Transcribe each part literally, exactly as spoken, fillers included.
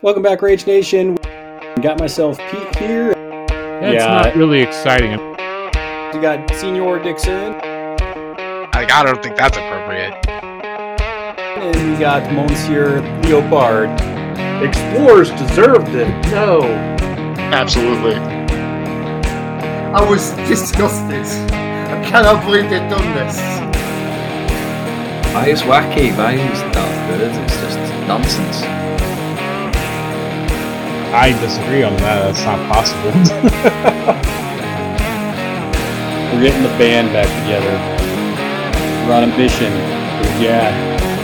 Welcome back, Rage Nation. Got myself Pete here. That's yeah. not really exciting. You got Senior Dixon. I, I don't think that's appropriate. And we got Monsieur Leopard. Explorers deserved it. No. Absolutely. I was disgusted. I cannot believe they've done this. Why is wacky? Why is Darth good? It's just nonsense. I disagree on that. That's not possible. We're getting the band back together. We're on a mission. Yeah.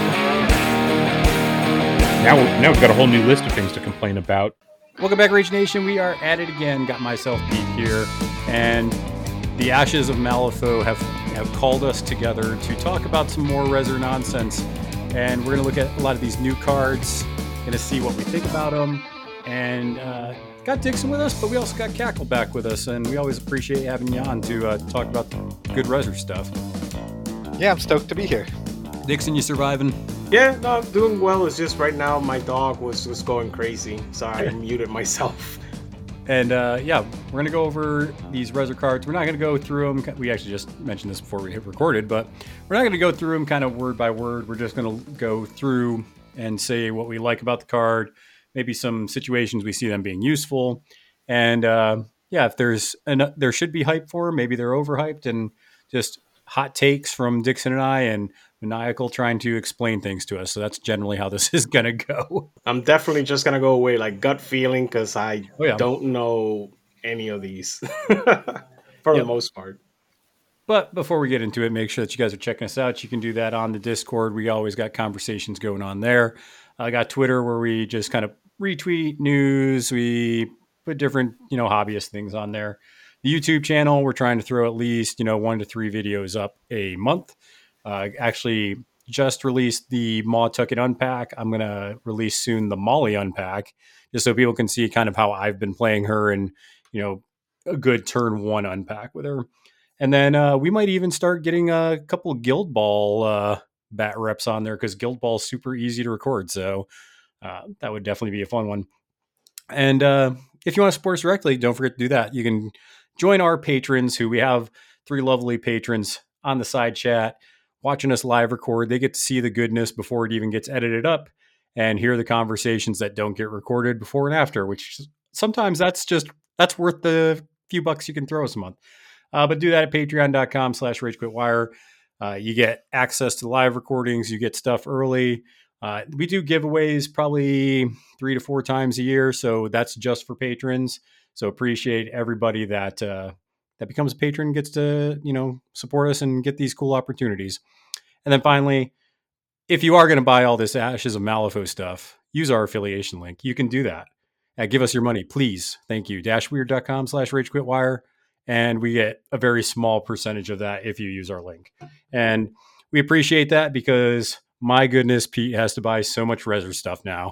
Now, now we've got a whole new list of things to complain about. Welcome back, Rage Nation. We are at it again. Got myself Pete here, and the Ashes of Malifaux have, have called us together to talk about some more Rezzor nonsense. And we're going to look at a lot of these new cards, going to see what we think about them. And uh, got Dixon with us, but we also got Cackle back with us, and we always appreciate having you on to uh, talk about good Rezzor stuff. Yeah, I'm stoked to be here. Dixon, you surviving? Yeah, no, I'm doing well. It's just right now my dog was just going crazy, so I muted myself. And uh, yeah, we're going to go over these Rezzor cards. We're not going to go through them. We actually just mentioned this before we hit recorded, but we're not going to go through them kind of word by word. We're just going to go through and say what we like about the card, maybe some situations we see them being useful. And uh, yeah, if there's an, there should be hype for them, maybe they're overhyped, and just hot takes from Dixon and I, and Maniacal trying to explain things to us. So that's generally how this is going to go. I'm definitely just going to go away like gut feeling because I oh, yeah. don't know any of these for yep. the most part. But before we get into it, make sure that you guys are checking us out. You can do that on the Discord. We always got conversations going on there. I got Twitter where we just kind of retweet news. We put different, you know, hobbyist things on there. The YouTube channel, we're trying to throw at least, you know, one to three videos up a month. Uh, actually just released the Maw Tucket Unpack. I'm going to release soon the Molly Unpack, just so people can see kind of how I've been playing her and, you know, a good turn one unpack with her. And then uh, we might even start getting a couple of Guild Ball uh, bat reps on there because Guild Ball is super easy to record. So uh, that would definitely be a fun one. And uh, if you want to support us directly, don't forget to do that. You can join our patrons, who we have three lovely patrons on the side chat watching us live record. They get to see the goodness before it even gets edited up and hear the conversations that don't get recorded before and after, which sometimes that's just, that's worth the few bucks you can throw us a month. Uh, but do that at patreon.com slash ragequitwire. Uh, you get access to live recordings. You get stuff early. Uh, we do giveaways probably three to four times a year. So that's just for patrons. So appreciate everybody that, uh, that becomes a patron, gets to, you know, support us and get these cool opportunities. And then finally, if you are going to buy all this Ashes of Malifaux stuff, use our affiliation link. You can do that. Uh, give us your money, please. Thank you. Dashweird.com slash ragequitwire. And we get a very small percentage of that if you use our link. And we appreciate that because, my goodness, Pete has to buy so much Rezzor stuff now.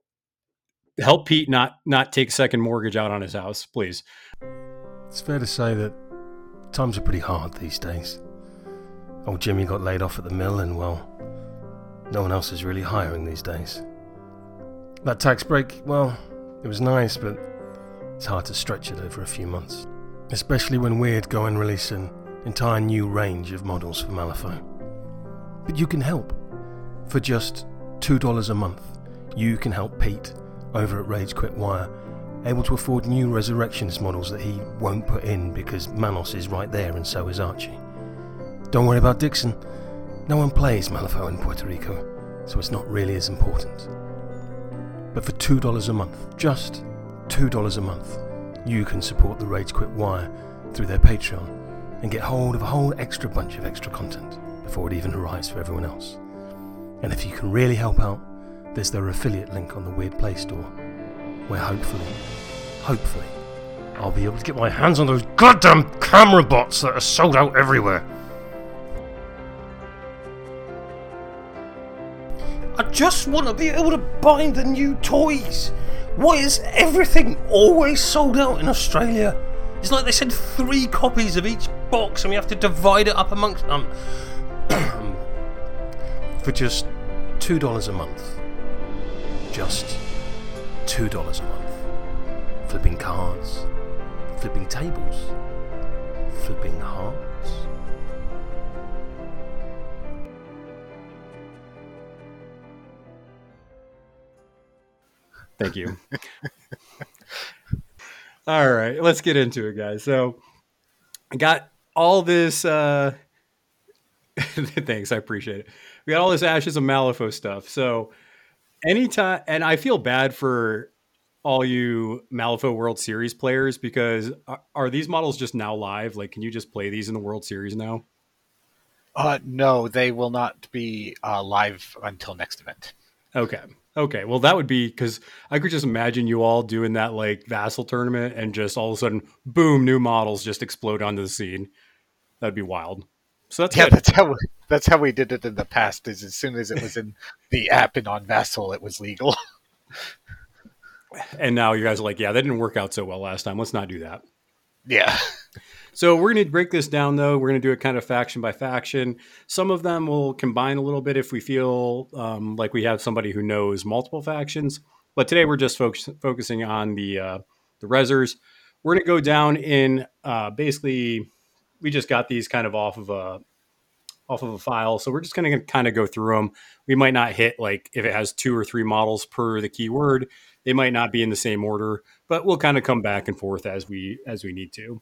Help Pete not not take second mortgage out on his house, please. It's fair to say that times are pretty hard these days. Old Jimmy got laid off at the mill and, well, no one else is really hiring these days. That tax break, well, it was nice, but it's hard to stretch it over a few months. Especially when Weird go and release an entire new range of models for Malifaux. But you can help. For just two dollars a month, you can help Pete over at Rage Quit Wire, able to afford new Resurrections models that he won't put in because Manos is right there and so is Archie. Don't worry about Dixon. No one plays Malifaux in Puerto Rico, so it's not really as important. But for two dollars a month, just two dollars a month, you can support the Rage Quit Wire through their Patreon and get hold of a whole extra bunch of extra content before it even arrives for everyone else. And if you can really help out, there's their affiliate link on the Weird Play Store, where hopefully, hopefully, I'll be able to get my hands on those goddamn camera bots that are sold out everywhere. I just want to be able to buy the new toys. Why is everything always sold out in Australia? It's like they send three copies of each box and we have to divide it up amongst um for just two dollars a month. Just two dollars a month. Flipping cards, flipping tables, flipping hearts. Thank you. All right, let's get into it, guys. So I got all this. Uh... Thanks, I appreciate it. We got all this Ashes of Malifaux stuff. So anytime, and I feel bad for all you Malifaux World Series players because are, are these models just now live? Like, can you just play these in the World Series now? Uh, no, they will not be uh, live until next event. Okay. Okay. Well, that would be because I could just imagine you all doing that like Vassal tournament and just all of a sudden, boom, new models just explode onto the scene. That'd be wild. So that's yeah, good. that's how that's how we did it in the past. Is as soon as it was in the app and on Vassal, it was legal. And now you guys are like, yeah, that didn't work out so well last time. Let's not do that. Yeah. So we're going to break this down, though. We're going to do it kind of faction by faction. Some of them will combine a little bit if we feel um, like we have somebody who knows multiple factions. But today we're just focus- focusing on the uh, the Rezzers. We're going to go down in uh, basically, we just got these kind of off of a off of a file. So we're just going to kind of go through them. We might not hit like if it has two or three models per the keyword, they might not be in the same order, but we'll kind of come back and forth as we as we need to.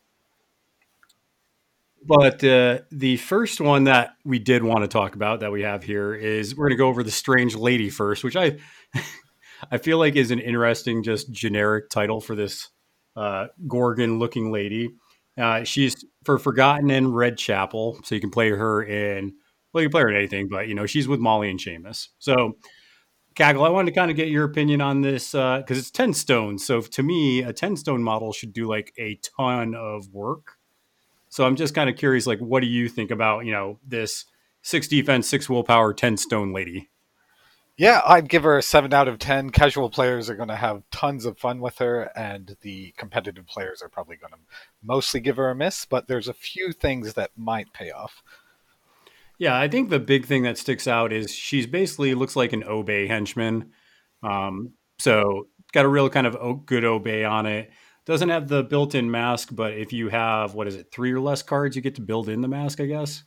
But uh, the first one that we did want to talk about that we have here is we're going to go over the Strange Lady first, which I I feel like is an interesting, just generic title for this uh, Gorgon-looking lady. Uh, she's for Forgotten and Red Chapel, so you can play her in, well, you can play her in anything, but, you know, she's with Molly and Seamus. So, Kaggle, I wanted to kind of get your opinion on this because uh, it's ten stone. So, to me, a ten stone model should do, like, a ton of work. So I'm just kind of curious, like, what do you think about, you know, this six defense, six willpower, ten stone lady? Yeah, I'd give her a seven out of ten. Casual players are going to have tons of fun with her, and the competitive players are probably going to mostly give her a miss, but there's a few things that might pay off. Yeah, I think the big thing that sticks out is she's basically looks like an Obey henchman. Um, so got a real kind of good Obey on it. Doesn't have the built-in mask, but if you have, what is it, three or less cards, you get to build in the mask, I guess?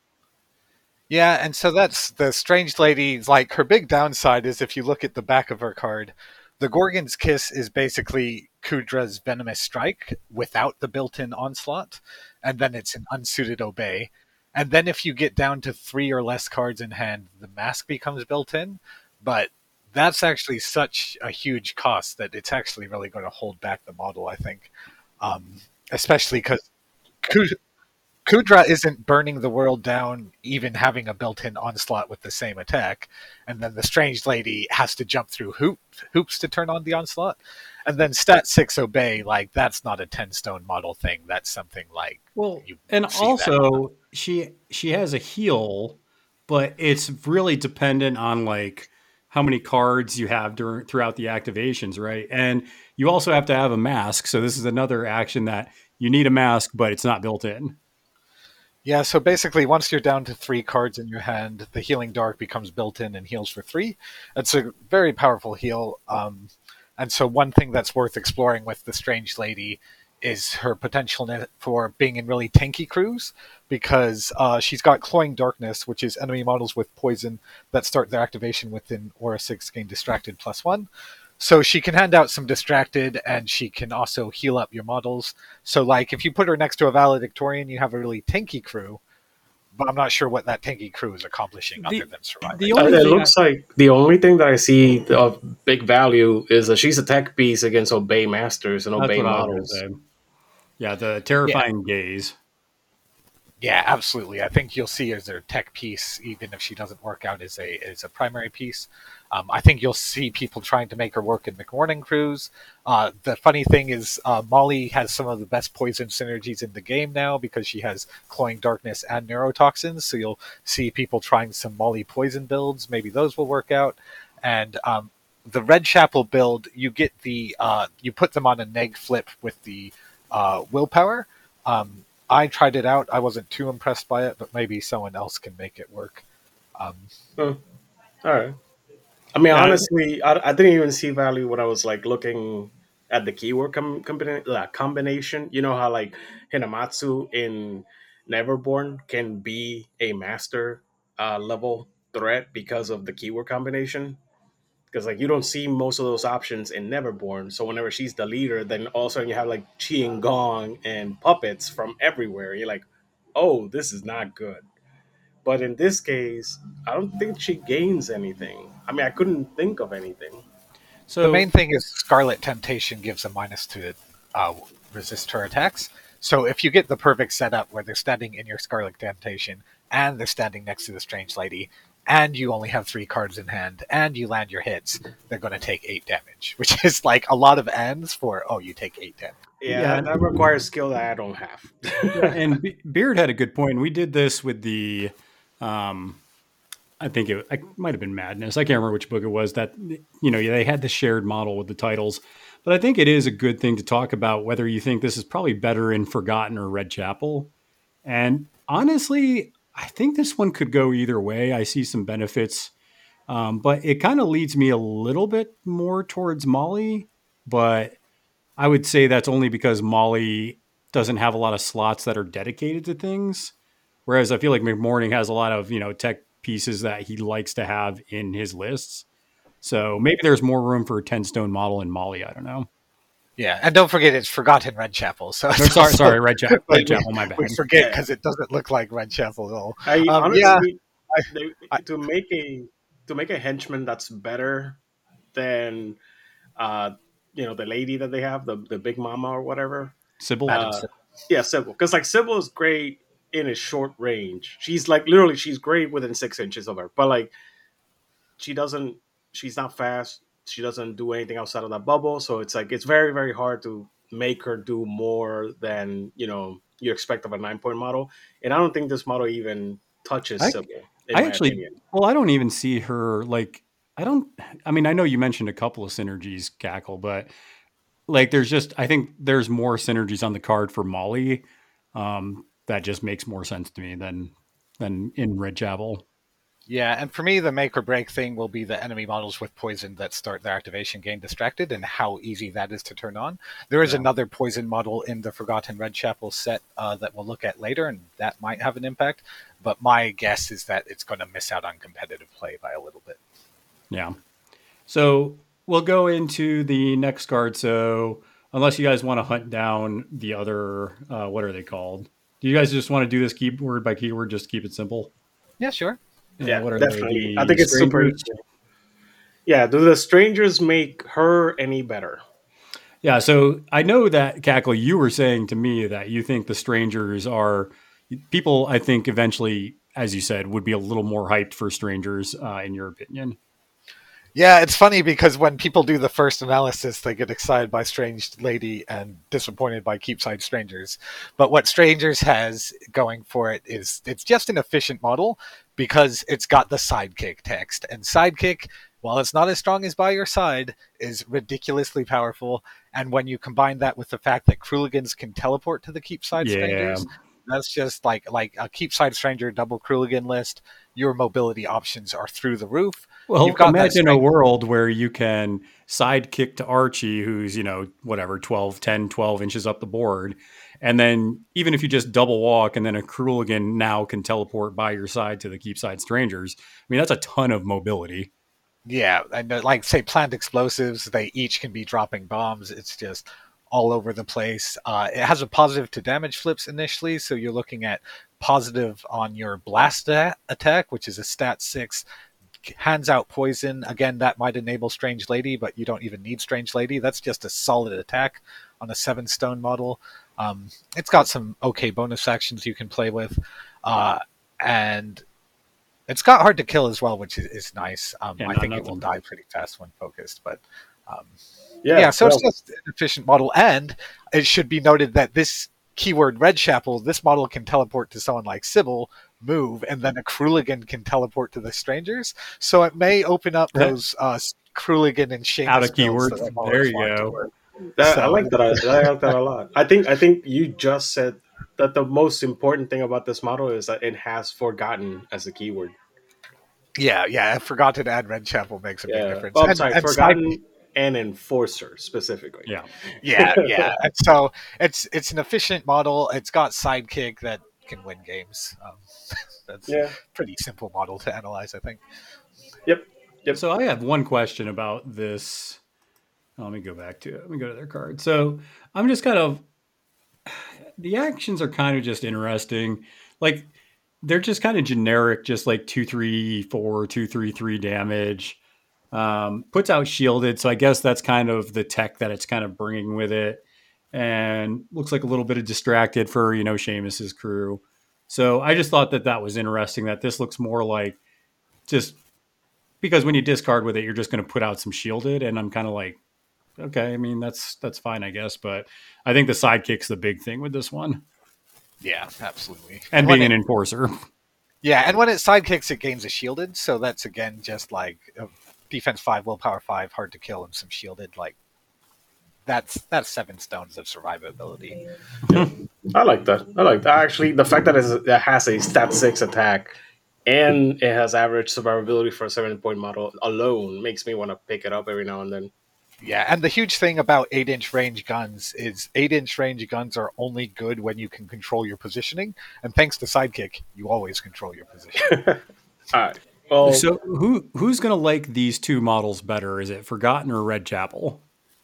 Yeah, and so that's the Strange Lady. Like, her big downside is if you look at the back of her card, the Gorgon's Kiss is basically Kudra's Venomous Strike without the built-in Onslaught, and then it's an unsuited Obey. And then if you get down to three or less cards in hand, the mask becomes built-in, but that's actually such a huge cost that it's actually really going to hold back the model, I think. Um, especially because Kudra isn't burning the world down, even having a built-in Onslaught with the same attack. And then the Strange Lady has to jump through hoop, hoops to turn on the Onslaught. And then Stat six Obey, like, that's not a ten-stone model thing. That's something like... Well, you and also, that. she she has a heal, but it's really dependent on, like, how many cards you have during throughout the activations, right? And you also have to have a mask. So this is another action that you need a mask, but it's not built in. Yeah, so basically once you're down to three cards in your hand, the Healing Dark becomes built in and heals for three. It's a very powerful heal. Um, and so one thing that's worth exploring with the Strange Lady is her potential for being in really tanky crews, because uh, she's got Cloying Darkness, which is enemy models with poison that start their activation within Aura six gain Distracted plus one. So she can hand out some Distracted, and she can also heal up your models. So, like, if you put her next to a Valedictorian, you have a really tanky crew, but I'm not sure what that tanky crew is accomplishing The- other than surviving. the Uh, only it thing looks like the only thing that I see of big value is that she's a tech piece against Obey Masters and That's Obey what I was models. gonna say. Yeah, the terrifying gaze. Yeah, absolutely. I think you'll see as their tech piece, even if she doesn't work out as a as a primary piece. Um, I think you'll see people trying to make her work in McMorning crews. Uh, the funny thing is, uh, Molly has some of the best poison synergies in the game now because she has Cloying Darkness and Neurotoxins. So you'll see people trying some Molly poison builds. Maybe those will work out. And um, the Red Chapel build, you get the uh, you put them on a neg flip with the uh, willpower. Um, I tried it out. I wasn't too impressed by it, but maybe someone else can make it work. Um, Hmm. All right. I mean, Yeah. honestly, I, I didn't even see value when I was like looking at the keyword com- combina- uh, combination. You know how like Hinamatsu in Neverborn can be a master uh, level threat because of the keyword combination. Because like you don't see most of those options in Neverborn. So whenever she's the leader, then all of a sudden you have like Chi and Gong and puppets from everywhere. You're like, oh, this is not good. But in this case, I don't think she gains anything. I mean, I couldn't think of anything. The So main thing is Scarlet Temptation gives a minus to uh, resist her attacks. So if you get the perfect setup where they're standing in your Scarlet Temptation and they're standing next to the Strange Lady, and you only have three cards in hand, and you land your hits, they're going to take eight damage, which is like a lot of ends for, oh, you take eight damage. Yeah, Yeah. that, that requires skill that I don't have. Yeah, and Be- Beard had a good point. We did this with the, um, I think it, it might have been Madness. I can't remember which book it was that, you know, they had the shared model with the titles. But I think it is a good thing to talk about whether you think this is probably better in Forgotten or Red Chapel. And honestly, I think this one could go either way. I see some benefits, um, but it kind of leads me a little bit more towards Molly. But I would say that's only because Molly doesn't have a lot of slots that are dedicated to things. Whereas I feel like McMorning has a lot of, you know, tech pieces that he likes to have in his lists. So maybe there's more room for a ten stone model in Molly. I don't know. Yeah, and don't forget it's Forgotten Red Chapel. So No, sorry, also, sorry, Red, Cha- Red like, Chapel, my bad. We forget because it doesn't look like Red Chapel at all. I Um, honestly, yeah, they, I- to make a to make a henchman that's better than, uh, you know, the lady that they have, the the Big Mama or whatever. Sybil? Madam Uh, Sybil. yeah, Sybil. Because like Sybil is great in a short range. She's like literally she's great within six inches of her, but like she doesn't. She's not fast. She doesn't do anything outside of that bubble. So it's like it's very very hard to make her do more than you know you expect of a nine point model. And I don't think this model even touches I, Sybil. In I my actually, opinion. well, I don't even see her like, I don't, I mean, I know you mentioned a couple of synergies, Cackle, but like there's just, I think there's more synergies on the card for Molly. Um, that just makes more sense to me than, than in Red Chapel. Yeah, and for me, the make or break thing will be the enemy models with poison that start their activation getting distracted and how easy that is to turn on. There is Yeah. another poison model in the Forgotten Red Chapel set uh, that we'll look at later, and that might have an impact. But my guess is that it's going to miss out on competitive play by a little bit. Yeah. So we'll go into the next card. So unless you guys want to hunt down the other, uh, what are they called? Do you guys just want to do this keyword by keyword? Just keep it simple. Yeah, sure. Yeah, what are definitely. They? I think it's super Strangers? easy. Yeah, do the strangers make her any better? Yeah, so I know that Cackle, you were saying to me that you think the strangers are people. I think eventually, as you said, would be a little more hyped for strangers, uh, in your opinion. Yeah, it's funny because when people do the first analysis, they get excited by Strange Lady and disappointed by Keepside Strangers. But what Strangers has going for it is it's just an efficient model because it's got the sidekick text. And sidekick, while it's not as strong as by your side, is ridiculously powerful. And when you combine that with the fact that Kruligans can teleport to the Keepside Yeah. Strangers, that's just like like a Keepside Stranger double Kruligan list. Your mobility options are through the roof. Well, You've got that imagine a strength- world where you can sidekick to Archie, who's, you know, whatever, twelve, ten, twelve inches up the board. And then even if you just double walk and then a Kruligan now can teleport by your side to the Keepside Strangers, I mean, that's a ton of mobility. Yeah, and uh, like say plant explosives, they each can be dropping bombs. It's just all over the place. Uh, it has a positive to damage flips initially, so you're looking at positive on your blast a- attack, which is a stat six. Hands out poison. Again, that might enable Strange Lady, but you don't even need Strange Lady. That's just a solid attack on a seven stone model. Um, it's got some okay bonus actions you can play with, uh, and it's got hard to kill as well, which is, is nice. Um, Yeah, I not think it will nothing. die pretty fast when focused, but um, Yeah, yeah, so well, it's just an efficient model, and it should be noted that this keyword Red Chapel, this model can teleport to someone like Sybil, move, and then a Kruligan can teleport to the strangers. So it may open up Yeah. those uh, Kruligan and Seamus Out of builds keywords. that I've always There you wanted to go. work. that, I So- like that. I, I like that a lot. I think I think you just said that the most important thing about this model is that it has forgotten as a keyword. Yeah, yeah. I forgot to add Red Chapel makes a Yeah. big difference. Oh, I'm And- sorry, and Forgotten Side- and Enforcer specifically. Yeah. yeah, yeah. And so it's it's an efficient model. It's got Sidekick that can win games. Um, that's Yeah. a pretty simple model to analyze, I think. Yep. Yep. So I have one question about this. Oh, let me go back to it. Let me go to their card. So I'm just kind of the actions are kind of just interesting. Like they're just kind of generic, just like two, three, four, two, three, three damage. Um, puts out shielded, so I guess that's kind of the tech that it's kind of bringing with it, and looks like a little bit of distracted for you know Seamus's crew. So I just thought that that was interesting. That this looks more like just because when you discard with it, you're just going to put out some shielded, and I'm kind of like, okay, I mean that's that's fine, I guess, but I think the sidekick's the big thing with this one, Yeah, absolutely. and When being it- an enforcer. Yeah, and when it sidekicks, it gains a shielded. So that's again just like uh, defense five, willpower five, hard to kill, and some shielded. Like that's that's seven stones of survivability. I like that. I like that. Actually, the fact that it's- it has a stat six attack and it has average survivability for a seven point model alone makes me want to pick it up every now and then. Yeah, and the huge thing about eight inch range guns is eight inch range guns are only good when you can control your positioning. And thanks to Sidekick, you always control your position. All right. Well, So who who's going to like these two models better? Is it Forgotten or Red Chapel?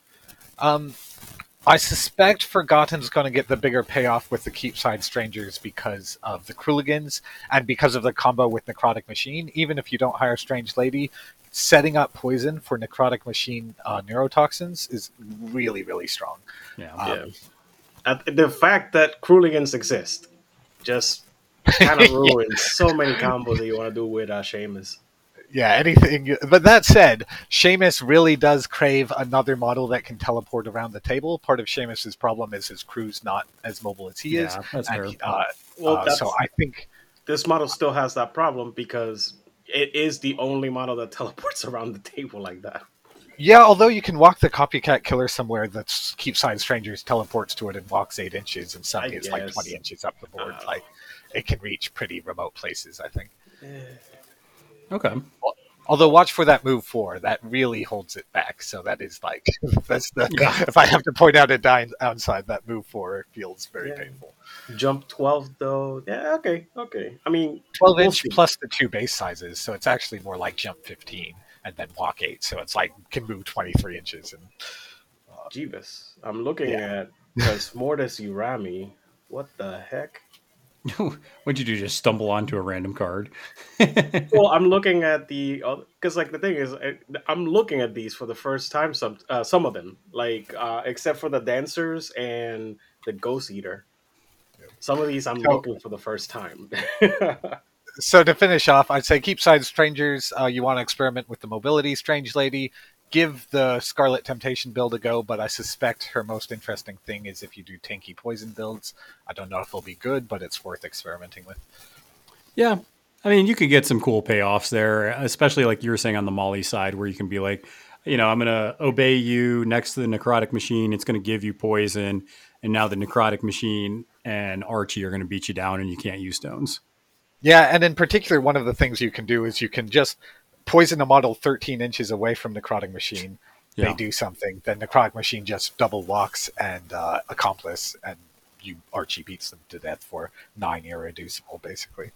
Um, I suspect Forgotten's going to get the bigger payoff with the Keepside Strangers because of the Kruligans and because of the combo with Necrotic Machine. Even if you don't hire Strange Lady, setting up poison for Necrotic Machine uh, neurotoxins is really, really strong. Yeah. Um, yeah. At- the fact that Kruligans exist just kind of ruins so many combos that you want to do with uh, Seamus. Yeah, anything. But that said, Seamus really does crave another model that can teleport around the table. Part of Seamus's problem is his crew's not as mobile as he is. Yeah, that's and fair. he- uh, Well, uh, that's, so I think this model still has that problem because it is the only model that teleports around the table like that. Yeah, although you can walk the copycat killer somewhere that Keepside Strangers teleports to it and walks eight inches, and some I gets like guess. twenty inches up the board. Uh, like it can reach pretty remote places, I think. Okay. Although watch for that move four, that really holds it back. So that is like that's the if I have to point out a down downside, that move four it feels very Yeah. painful. Jump twelve though. Yeah, okay, okay. I mean, Twelve we'll inch see. plus the two base sizes, so it's actually more like jump fifteen and then walk eight. So it's like can move twenty three inches and Jeebus. I'm looking Yeah. at because Mortis Urami. What the heck? What'd you do? Just stumble onto a random card? Well, I'm looking at the because like the thing is, I, I'm looking at these for the first time. Some uh, some of them, like uh, except for the dancers and the ghost eater. Some of these I'm So- looking for the first time. So to finish off, I'd say Keepside Strangers, uh, you want to experiment with the mobility Strange Lady. Give the Scarlet Temptation build a go, but I suspect her most interesting thing is if you do tanky poison builds. I don't know if they'll be good, but it's worth experimenting with. Yeah. I mean, you could get some cool payoffs there, especially like you were saying on the Molly side, where you can be like, you know, I'm going to obey you next to the necrotic machine. It's going to give you poison. And now the necrotic machine and Archie are going to beat you down and you can't use stones. Yeah, and in particular, one of the things you can do is you can just poison a model thirteen inches away from Necrotic Machine. Yeah. They do something, then Necrotic Machine just double walks and uh, accomplice, and you Archie beats them to death for nine irreducible, basically.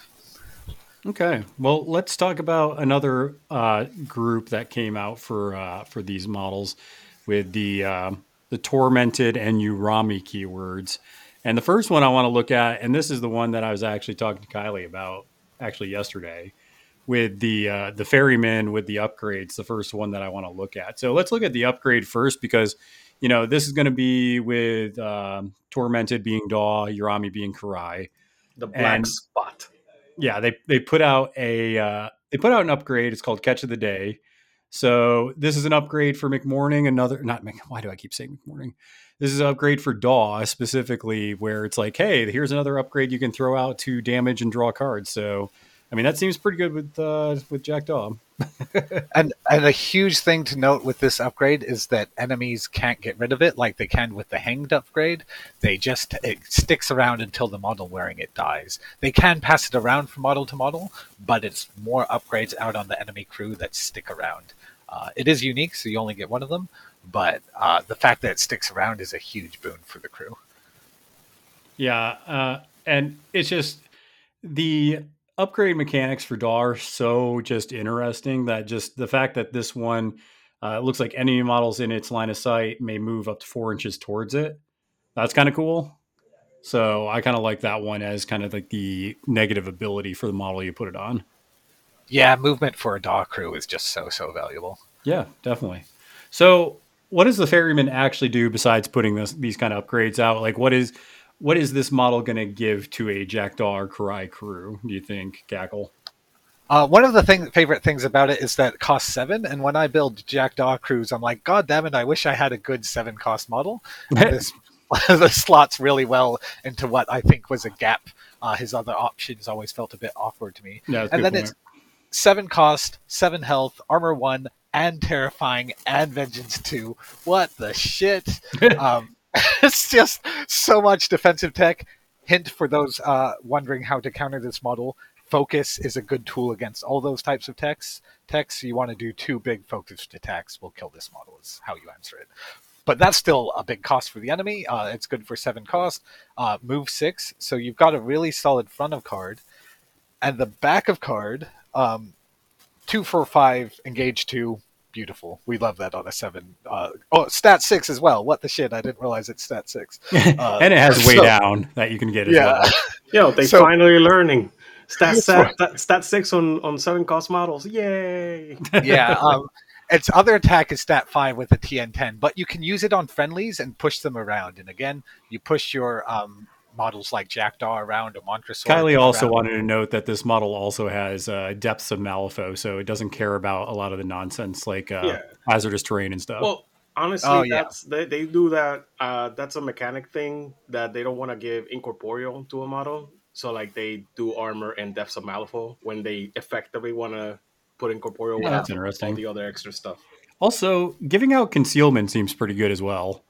Okay. Well, let's talk about another uh, group that came out for uh, for these models with the uh, the tormented and Urami keywords. And the first one I want to look at, and this is the one that I was actually talking to Kylie about actually yesterday, with the uh, the ferryman with the upgrades. The first one that I want to look at. So let's look at the upgrade first because you know this is going to be with um, tormented being Daw, Urami being Karai. The black And- spot. Yeah, they they put out a uh, they put out an upgrade. It's called Catch of the Day. So this is an upgrade for McMorning. Another not Mc, why do I keep saying McMorning? This is an upgrade for Daw specifically, where it's like, hey, here's another upgrade you can throw out to damage and draw cards. So I mean, that seems pretty good with uh, with Jackdaw. and and a huge thing to note with this upgrade is that enemies can't get rid of it like they can with the Hanged upgrade. They just it sticks around until the model wearing it dies. They can pass it around from model to model, but it's more upgrades out on the enemy crew that stick around. Uh, it is unique, so you only get one of them, but uh, the fact that it sticks around is a huge boon for the crew. Yeah, uh, and it's just the upgrade mechanics for D A W are so just interesting that just the fact that this one uh, looks like enemy models in its line of sight may move up to four inches towards it. That's kind of cool. So I kind of like that one as kind of like the negative ability for the model you put it on. Yeah, movement for a D A W crew is just so, so valuable. Yeah, definitely. So what does the Ferryman actually do besides putting this, these kind of upgrades out? Like what is... What is this model going to give to a Jackdaw or Karai crew, do you think, Cackle? Uh, one of the thing, favorite things about it is that it costs seven, and when I build Jackdaw crews, I'm like, God damn it, I wish I had a good seven cost model. this, this slots really well into what I think was a gap. Uh, his other options always felt a bit awkward to me. Yeah, and then point. it's seven cost, seven health, armor one, and terrifying, and vengeance two. What the shit? um, It's just so much defensive tech. Hint for those uh, wondering how to counter this model, focus is a good tool against all those types of techs. Techs, you want to do two big focused attacks will kill this model is how you answer it. But that's still a big cost for the enemy. Uh, it's good for seven cost. Uh, move six, so you've got a really solid front of card. And the back of card, um, two for five, engage two, beautiful. We love that on a seven. Uh, oh, stat six as well. What the shit? I didn't realize it's stat six. Uh, and it has way so, down that you can get as yeah. well. Yo, they So- finally learning. Stat, stat, stat, stat six on, on seven cost models. Yay! yeah. Um, its other attack is stat five with a T N ten, but you can use it on friendlies and push them around. And again, you push your um, models like Jackdaw around, a Montresor. Kylie also around. wanted to note that this model also has uh, depths of Malifaux, so it doesn't care about a lot of the nonsense like uh, Yeah. hazardous terrain and stuff. Well, honestly, Oh, yeah. that's they, they do that. Uh, that's a mechanic thing that they don't want to give incorporeal to a model. So, like, they do armor and depths of Malifaux when they effectively want to put incorporeal. Yeah, without that's interesting. All the other extra stuff. Also, giving out concealment seems pretty good as well.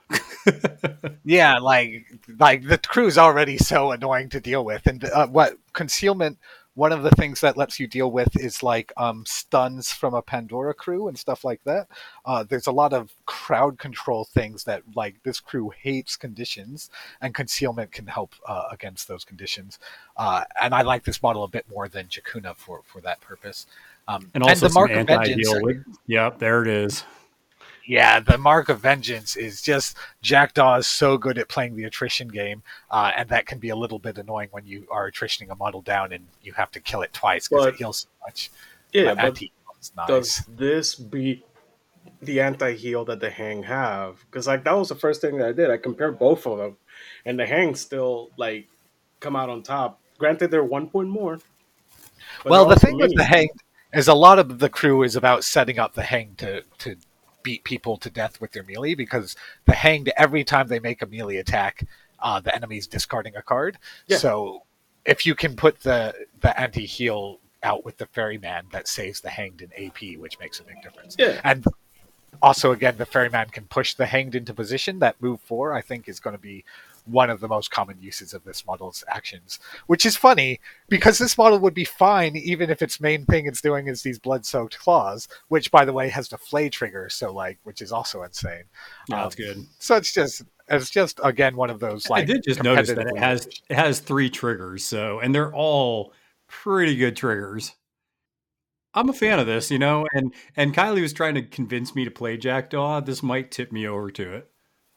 Yeah, like like the crew's already so annoying to deal with, and uh, what concealment. One of the things that lets you deal with is like um, stuns from a Pandora crew and stuff like that. Uh, there's a lot of crowd control things that like this crew hates conditions, and concealment can help uh, against those conditions. Uh, and I like this model a bit more than Jakuna for for that purpose. Um, And also the some Mark of Vengeance. anti-heal. With, yep, there it is. Yeah, the Mark of Vengeance is just Jackdaw is so good at playing the attrition game, uh, and that can be a little bit annoying when you are attritioning a model down and you have to kill it twice because But- it heals so much. Yeah, But but anti-heal is nice. does this beat the anti-heal that the Hang have? Because like that was the first thing that I did. I compared both of them, and the Hang still like come out on top. Granted, they're one point more. but Well, they're the also thing with mini. the Hang is a lot of the crew is about setting up the Hang to to beat people to death with their melee, because the Hanged, every time they make a melee attack, uh, the enemy's discarding a card. Yeah. So if you can put the, the anti-heal out with the Ferryman, that saves the Hanged in A P, which makes a big difference. Yeah. And also, again, the Ferryman can push the Hanged into position. That move four, I think, is going to be one of the most common uses of this model's actions, which is funny because this model would be fine even if its main thing it's doing is these blood-soaked claws, which, by the way, has the flay trigger, so like, which is also insane. Yeah, Um, that's good. So it's just, it's just again one of those like. I did just notice that it competitively- has it has three triggers, so and they're all pretty good triggers. I'm a fan of this, you know, and and Kylie was trying to convince me to play Jackdaw. This might tip me over to it.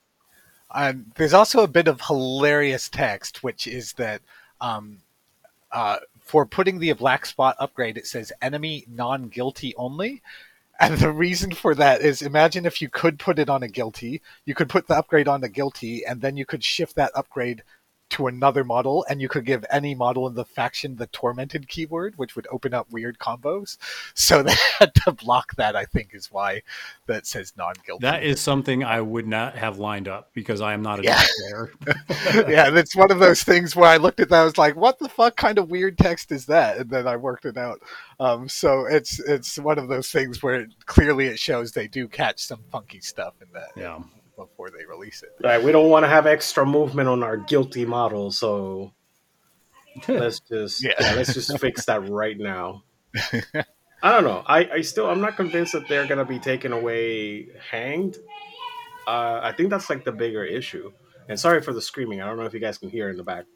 Um, there's also a bit of hilarious text, which is that um, uh, for putting the black spot upgrade, it says enemy non-guilty only. And the reason for that is, imagine if you could put it on a guilty, you could put the upgrade on a guilty, and then you could shift that upgrade to another model, and you could give any model in the faction the tormented keyword, which would open up weird combos. So they had to block that, I think, is why that says non-guilty. That is something I would not have lined up because I am not a Yeah. player. Yeah, that's one of those things where I looked at that, I was like, what the fuck kind of weird text is that? And then I worked it out. Um, so it's it's one of those things where it, clearly it shows they do catch some funky stuff in that. Yeah. Before they release it. Right, we don't want to have extra movement on our guilty model, so let's just Yeah. yeah, let's just fix that right now. I don't know. I, I still I'm not convinced that they're gonna be taken away hanged. Uh, I think that's like the bigger issue. And sorry for the screaming. I don't know if you guys can hear in the back.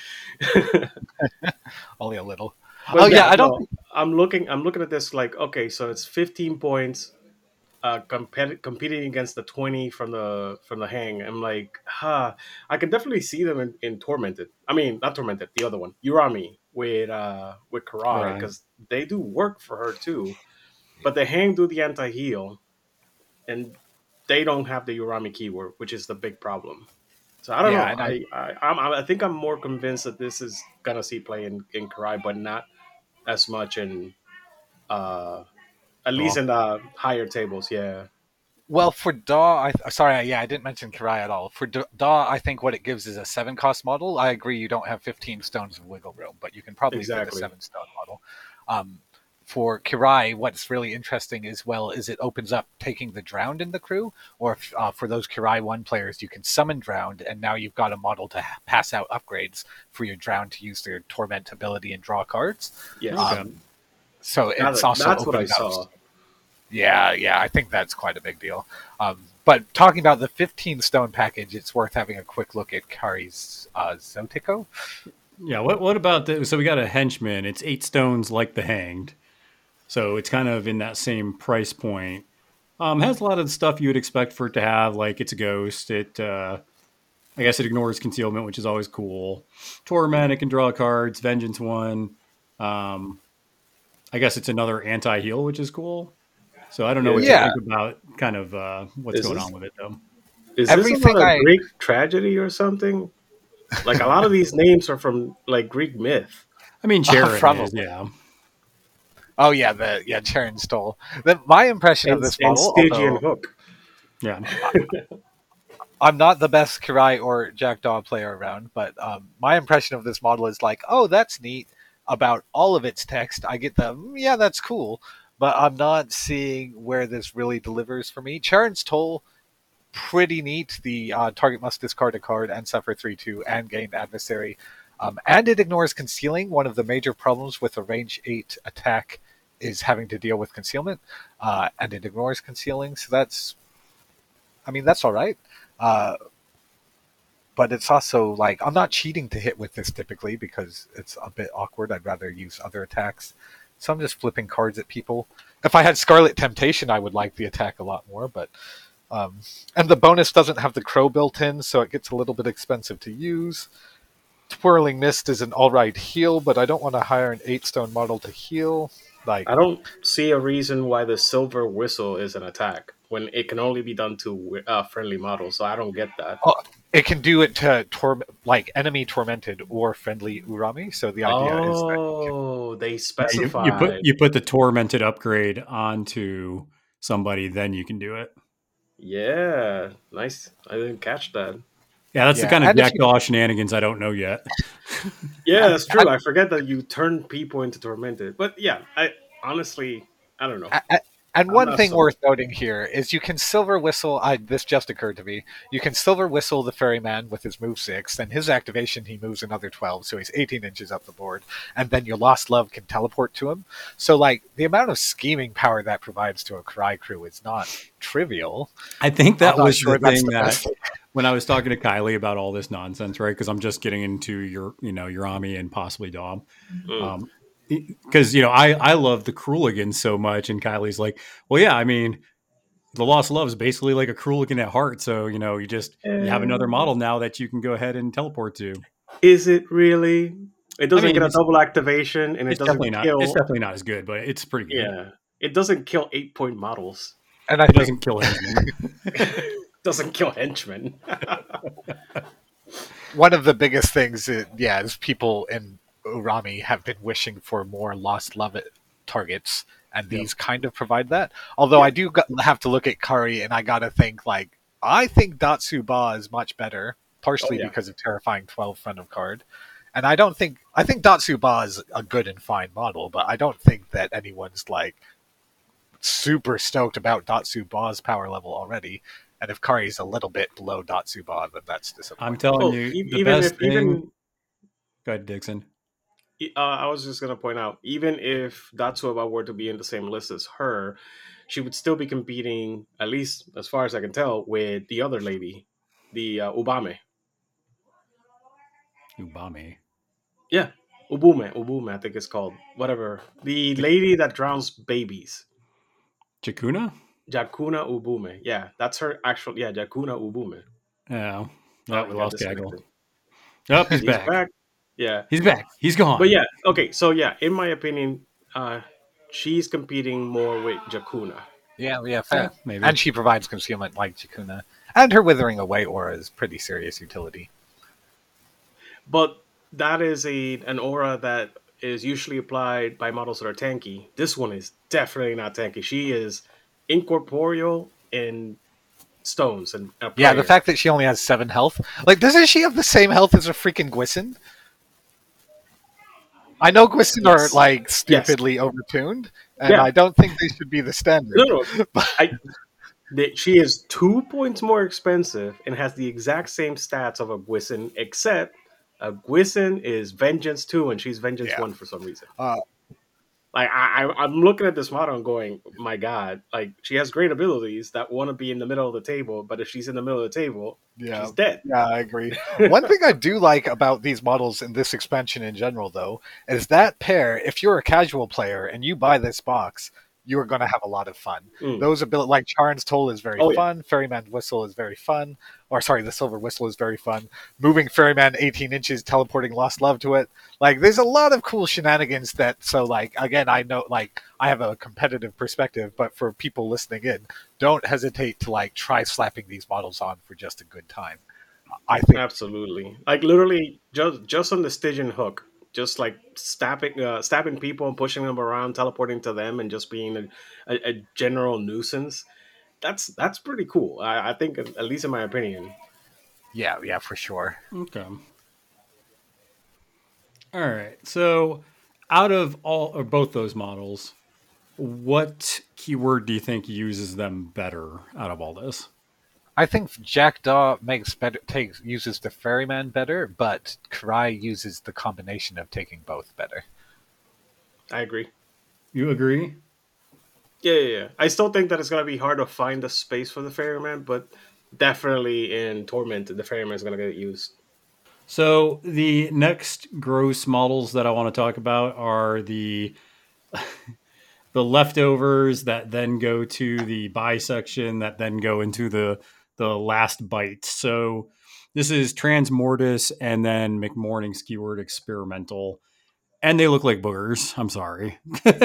Only a little. But oh yeah, I don't. no, I'm looking. I'm looking at this like okay, so it's fifteen points. Uh, compet- competing against the twenty from the from the hang, I'm like, huh. I can definitely see them in, in Tormented. I mean, not Tormented, the other one, Urami with uh with Karai, because they do work for her too. But the hang do the anti heal, and they don't have the Urami keyword, which is the big problem. So I don't Yeah, know. and I, I I'm, I think I'm more convinced that this is gonna see play in in Karai, but not as much in uh. At least in the higher tables, yeah. Well, for Daw, I sorry, yeah, I didn't mention Karai at all. For Da- Daw, I think what it gives is a seven cost model. I agree, you don't have fifteen stones of wiggle room, but you can probably Exactly. get a seven stone model. Um, for Kirai, what's really interesting is, well, is it opens up taking the Drowned in the crew, or if, uh, for those Kirai one players, you can summon Drowned, and now you've got a model to ha- pass out upgrades for your Drowned to use their Torment ability and draw cards. Yes. Um, so it's That's- also that's what I opening up- saw. Yeah, yeah, I think that's quite a big deal. Um, but talking about the fifteen stone package, it's worth having a quick look at Kari's uh, Zotiko. Yeah, what what about the, so we got a henchman. It's eight stones like the hanged. So it's kind of in that same price point. Um, has a lot of the stuff you would expect for it to have, like it's a ghost. It uh, I guess it ignores concealment, which is always cool. Torment, it can draw cards. Vengeance one. Um, I guess it's another anti-heal, which is cool. So I don't know what Yeah. you think about kind of uh, what's Is going this- on with it, though. Is Everything this about a I- Greek tragedy or something? Like a lot of these names are from like Greek myth. I mean, Charon probably. is, yeah. Oh yeah, the yeah Charon stole. The, my impression And, of this and model, Stygian although Hook. Yeah. I'm not the best Kirai or Jackdaw player around, but um, my impression of this model is like, oh, that's neat. About all of its text, I get the "Mm, yeah, that's cool, but I'm not seeing where this really delivers for me. Charon's Toll, pretty neat. The uh, target must discard a card and suffer three two and gain adversary. Um, and it ignores concealing. One of the major problems with a range eight attack is having to deal with concealment, uh, and it ignores concealing. So that's, I mean, that's all right. Uh, but it's also like, I'm not cheating to hit with this typically because it's a bit awkward. I'd rather use other attacks. So I'm just flipping cards at people. If I had Scarlet Temptation, I would like the attack a lot more, but um, and the bonus doesn't have the crow built in, so it gets a little bit expensive to use. Twirling Mist is an alright heal, but I don't want to hire an eight stone model to heal. Like I don't see a reason why the Silver Whistle is an attack when it can only be done to uh, friendly models. So I don't get that. Oh, it can do it to tor- like enemy tormented or friendly Urami. So the idea is that Oh, they You, specify. you put you put the tormented upgrade onto somebody, then you can do it. Yeah, nice. I didn't catch that. Yeah, that's Yeah, the kind of and if you- jackdaw shenanigans I don't know yet. Yeah, that's true. I forget that you turn people into tormented. But yeah, I honestly, I don't know. A- a- And I'm one not thing sold. worth noting here is you can silver whistle. I, this just occurred to me. You can silver whistle the ferryman with his move six. Then his activation, he moves another twelve, so he's eighteen inches up the board. And then your lost love can teleport to him. So, like, the amount of scheming power that provides to a Cry crew is not trivial. I think that I'm not was sure the that's thing the that best. when I was talking to Kylie about all this nonsense, right? Because I'm just getting into your, you know, Urami and possibly Dom. Mm. Um, because you know I I love the Kruligans so much, and Kylie's like, well, yeah, I mean, the Lost Love is basically like a Kruligan at heart. So you know, you just you have another model now that you can go ahead and teleport to. Is it really? It doesn't I mean, get a it's- double activation, and it It's doesn't definitely not. kill. It's definitely not as good, but it's pretty good. Yeah, it doesn't kill eight point models. And I It think doesn't kill him. Doesn't kill henchmen. one of the biggest things, is, yeah, is people in Urami have been wishing for more Lost Love it targets, and these yep. kind of provide that. Although yeah. I do got, have to look at Kari, and I gotta think, like, I think Datsu Ba is much better, partially oh, yeah. because of Terrifying twelve front of card. And I don't think, I think Datsu Ba is a good and fine model, but I don't think that anyone's, like, super stoked about Datsu Ba's power level already. And if Kari's a little bit below Datsu Ba, then that's disappointing. I'm telling oh, you, e- the even best if, thing... even Go ahead, Dixon. Uh, I was just going to point out, even if Datsu Ba were to be in the same list as her, she would still be competing, at least as far as I can tell, with the other lady, the uh, Ubame. Ubame? Yeah, Ubume. Ubume, I think it's called. Whatever. The lady that drowns babies. Jakuna? Jakuna Ubume. Yeah, that's her actual... Yeah, Jakuna Ubume. Yeah. Oh, we lost Gaggle. Oh, he's, he's back. back. Yeah. He's back. He's gone. But yeah, okay, so yeah, in my opinion, uh, she's competing more with Jakuna. Yeah, yeah, fair. Yeah, maybe. And she provides concealment like Jakuna. And her Withering Away aura is pretty serious utility. But that is a an aura that is usually applied by models that are tanky. This one is definitely not tanky. She is incorporeal in stones. and Yeah, the fact that she only has seven health. Like, doesn't she have the same health as a freaking Gwison? I know Gwison yes. are, like, stupidly yes. overtuned, and yeah. I don't think they should be the standard. No, no. I, they, she is two points more expensive and has the exact same stats of a Gwison, except a Gwison is Vengeance two, and she's Vengeance yeah. one for some reason. Uh, like, I, I, I'm looking at this model and going, my God, like, she has great abilities that want to be in the middle of the table, but if she's in the middle of the table, yeah. she's dead. Yeah, I agree. One thing I do like about these models in this expansion in general, though, is that pair, if you're a casual player and you buy this box, you are going to have a lot of fun. Mm. Those abilities, like Charon's Toll is very oh, fun, yeah. Ferryman's Whistle is very fun, or sorry, the Silver Whistle is very fun, moving Ferryman eighteen inches, teleporting Lost Love to it. Like, there's a lot of cool shenanigans that, so like, again, I know, like, I have a competitive perspective, but for people listening in, don't hesitate to, like, try slapping these models on for just a good time. I think absolutely. Like, literally, just, just on the Stygian hook, just like stabbing, uh, stabbing people and pushing them around, teleporting to them, and just being a, a, a general nuisance. That's that's pretty cool. I, I think, at least in my opinion. Yeah, yeah, for sure. Okay. All right. So, out of all or both those models, what keyword do you think uses them better out of all this? I think Jackdaw makes better takes uses the Ferryman better, but Karai uses the combination of taking both better. I agree. You agree? Yeah, yeah, yeah. I still think that it's gonna be hard to find a space for the Ferryman, but definitely in Torment, the Ferryman is gonna get used. So the next gross models that I want to talk about are the the leftovers that then go to the buy section that then go into the the last bite. So this is Transmortis and then McMorning's keyword experimental. And they look like boogers. I'm sorry.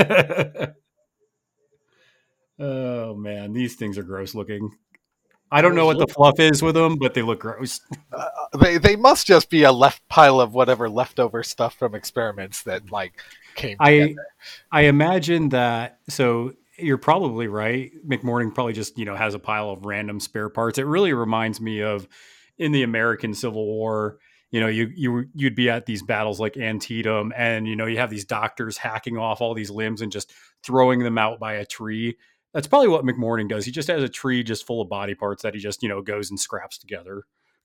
Oh man, these things are gross looking. I don't know what the fluff is with them, but they look gross. Uh, they they must just be a left pile of whatever leftover stuff from experiments that like came together. I I imagine that. So you're probably right. McMorning probably just you know has a pile of random spare parts. It really reminds me of in the American Civil War. You know, you you you'd be at these battles like Antietam, and you know you have these doctors hacking off all these limbs and just throwing them out by a tree. That's probably what McMorning does. He just has a tree just full of body parts that he just, you know, goes and scraps together.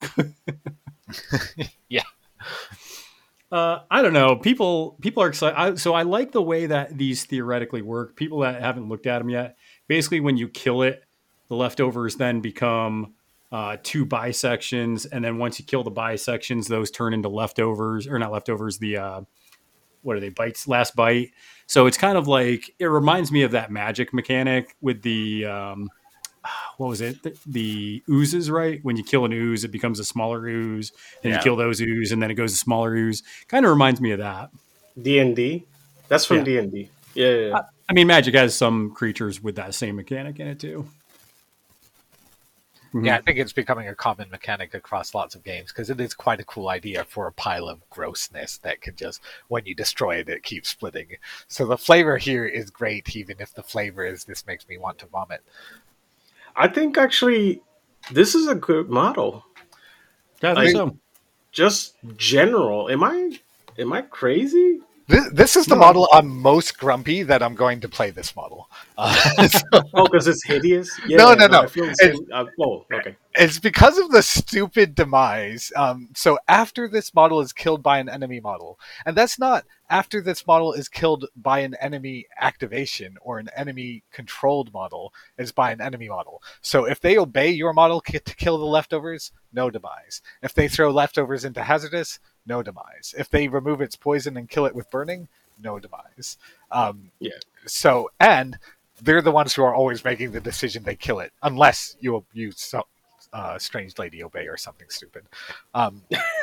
Yeah. Uh, I don't know. People people are excited. I, so I like the way that these theoretically work. People that haven't looked at them yet, basically when you kill it, the leftovers then become uh, two bisections. And then once you kill the bisections, those turn into leftovers, or not leftovers, the... Uh, what are they, bites, last bite. So it's kind of like, it reminds me of that magic mechanic with the, um, what was it? The, the oozes, right? When you kill an ooze, it becomes a smaller ooze. Then yeah. you kill those ooze, and then it goes to smaller ooze. Kind of reminds me of that. D and D? That's from D and D. Yeah. Yeah, yeah. I, I mean, Magic has some creatures with that same mechanic in it, too. Mhm. Yeah, I think it's becoming a common mechanic across lots of games because it is quite a cool idea for a pile of grossness that can just, when you destroy it, it keeps splitting. So the flavor here is great, even if the flavor is this makes me want to vomit. I think actually this is a good model. Yeah, I think Like, so. just general. Am I am I crazy? This, this is the No. model I'm most grumpy that I'm going to play this model. Uh, so- Oh, because it's hideous. Yeah, No, no, no. I feel the same. Uh, oh, okay. It's because of the stupid demise. Um, so after this model is killed by an enemy model, and that's not after this model is killed by an enemy activation or an enemy controlled model, it's by an enemy model. So if they obey your model ki- to kill the leftovers, no demise. If they throw leftovers into hazardous, no demise. If they remove its poison and kill it with burning, no demise. Um, Yeah. So, and they're the ones who are always making the decision they kill it, unless you use so, uh, Strange Lady Obey or something stupid. Um,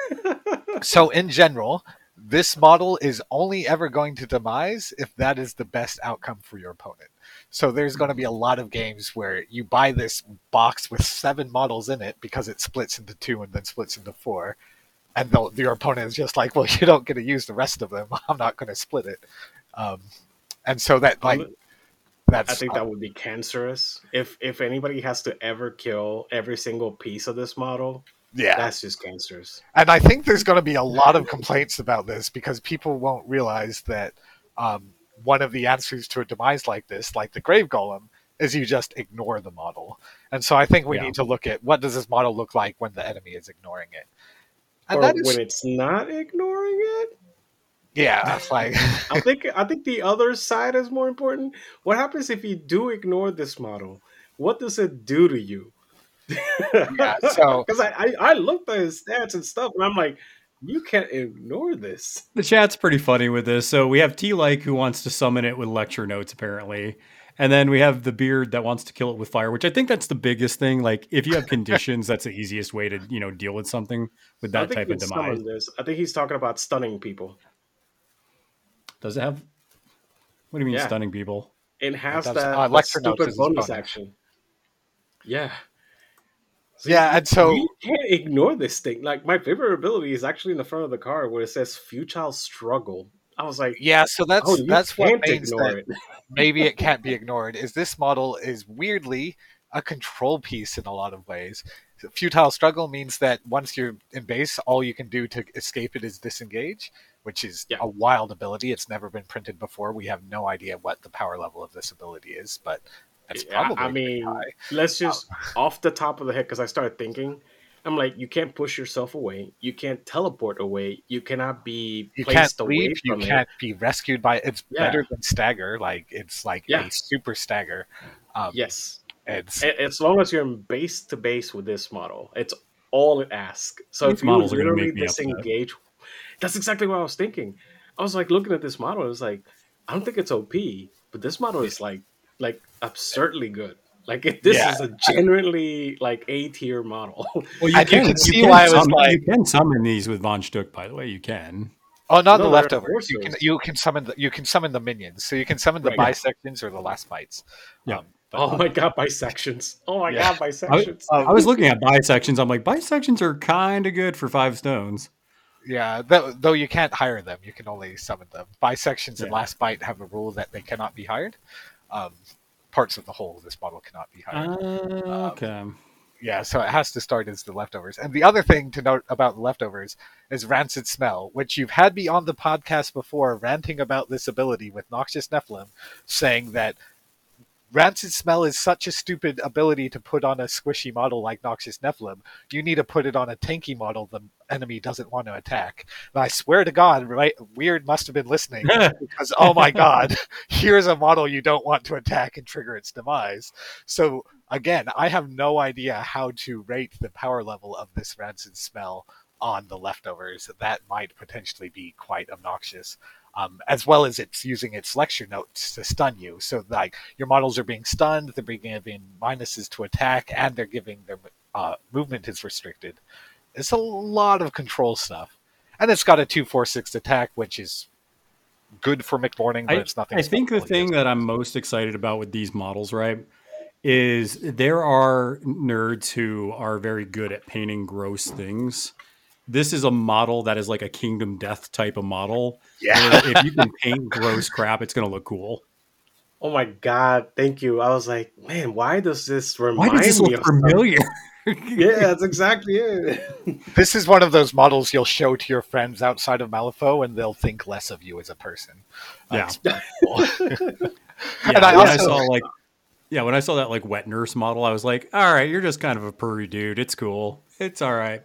so, in general, this model is only ever going to demise if that is the best outcome for your opponent. So, there's going to be a lot of games where you buy this box with seven models in it because it splits into two and then splits into four. And the, your opponent is just like, well, you don't get to use the rest of them. I'm not going to split it. Um, and so that, like, Um, that's. I think that would be cancerous. If if anybody has to ever kill every single piece of this model, yeah. that's just cancerous. And I think there's going to be a lot of complaints about this because people won't realize that um, one of the answers to a demise like this, like the Grave Golem, is you just ignore the model. And so I think we Yeah. need to look at what does this model look like when the enemy is ignoring it. And Or that is, when it's not ignoring it. yeah, it's like I think I think the other side is more important. What happens if you do ignore this model? What does it do to you? Yeah, so- because I, I I looked at his stats and stuff, and I'm like, you can't ignore this. The chat's pretty funny with this. So we have T-Like who wants to summon it with lecture notes, apparently. And then we have the Beard that wants to kill it with fire, which I think that's the biggest thing. Like, if you have conditions, that's the easiest way to, you know, deal with something with I that think type you of can demise. summon this. I think he's talking about stunning people. Does it have... What do you mean Yeah. stunning people? It has does- that, uh, that lecture notes stupid is his bonus bonus. action. Yeah. Yeah, you- and so- you can't ignore this thing. Like, my favorite ability is actually in the front of the card where it says "futile struggle." I was like, yeah, so that's oh, you that's what can't means ignore that it. maybe it can't be ignored. Is this model is weirdly a control piece in a lot of ways. Futile struggle means that once you're in base, all you can do to escape it is disengage, which is Yeah. a wild ability. It's never been printed before. We have no idea what the power level of this ability is, but it's Yeah, probably I pretty mean, high. let's just off the top of the head, because I started thinking, I'm like, you can't push yourself away, you can't teleport away, you cannot be You placed can't away leap. You from can't be rescued by. It's Yeah. better than stagger. Like it's like Yeah. a super stagger. Um, it. Yes, It's A- as long as you're in base to base with this model, it's all it asks. So These if you models are gonna literally make me up for that. disengage, that's exactly what I was thinking. I was like looking at this model, I was like, I don't think it's O P, but this model is like like absurdly good. Like if this Yeah. is a genuinely like A tier model. Well, And you can see why I was summon, like- you can summon these with Von Stuck, by the way. You can. oh, not No, the they're leftovers. You can enforcers. you can summon the, you can summon the minions. So you can summon the Right. bisections or the last bites. Yeah. Um, but, Oh my god, bisections! Oh my Yeah. god, bisections! I was looking at bisections. I'm like, bisections are kind of good for five stones. yeah, th- though you can't hire them, you can only summon them. Bisections and Yeah. last bite have a rule that they cannot be hired. Um, parts of the whole of this model cannot be hired. Uh, okay. Yeah, so it has to start as the leftovers. And the other thing to note about the leftovers is Rancid Smell, which you've had me on the podcast before ranting about this ability with Noxious Nephilim, saying that Rancid Smell is such a stupid ability to put on a squishy model like Noxious Nephilim. You need to put it on a tanky model the enemy doesn't want to attack. And I swear to God, right, Weird must have been listening because, oh my God, here's a model you don't want to attack and trigger its demise. So again, I have no idea how to rate the power level of this Rancid Smell on the leftovers. That might potentially be quite obnoxious. Um, as well as it's using its lecture notes to stun you. So like your models are being stunned, they're being given minuses to attack, and they're giving their uh, movement is restricted. It's a lot of control stuff. And it's got a two four six attack, which is good for McMorning, but I, it's nothing. I think the special. thing that I'm most excited about with these models, right, is there are nerds who are very good at painting gross things. This is a model that is like a Kingdom Death type of model. Yeah. If you can paint gross crap, it's going to look cool. Oh my god, thank you. I was like, man, why does this remind Why does this me look of familiar? Yeah, that's exactly it. This is one of those models you'll show to your friends outside of Malifaux, and they'll think less of you as a person. Yeah. That's cool. Yeah, And I when I also- saw like, yeah, when I saw that like wet nurse model, I was like, all right, you're just kind of a purry dude. It's cool. It's all right.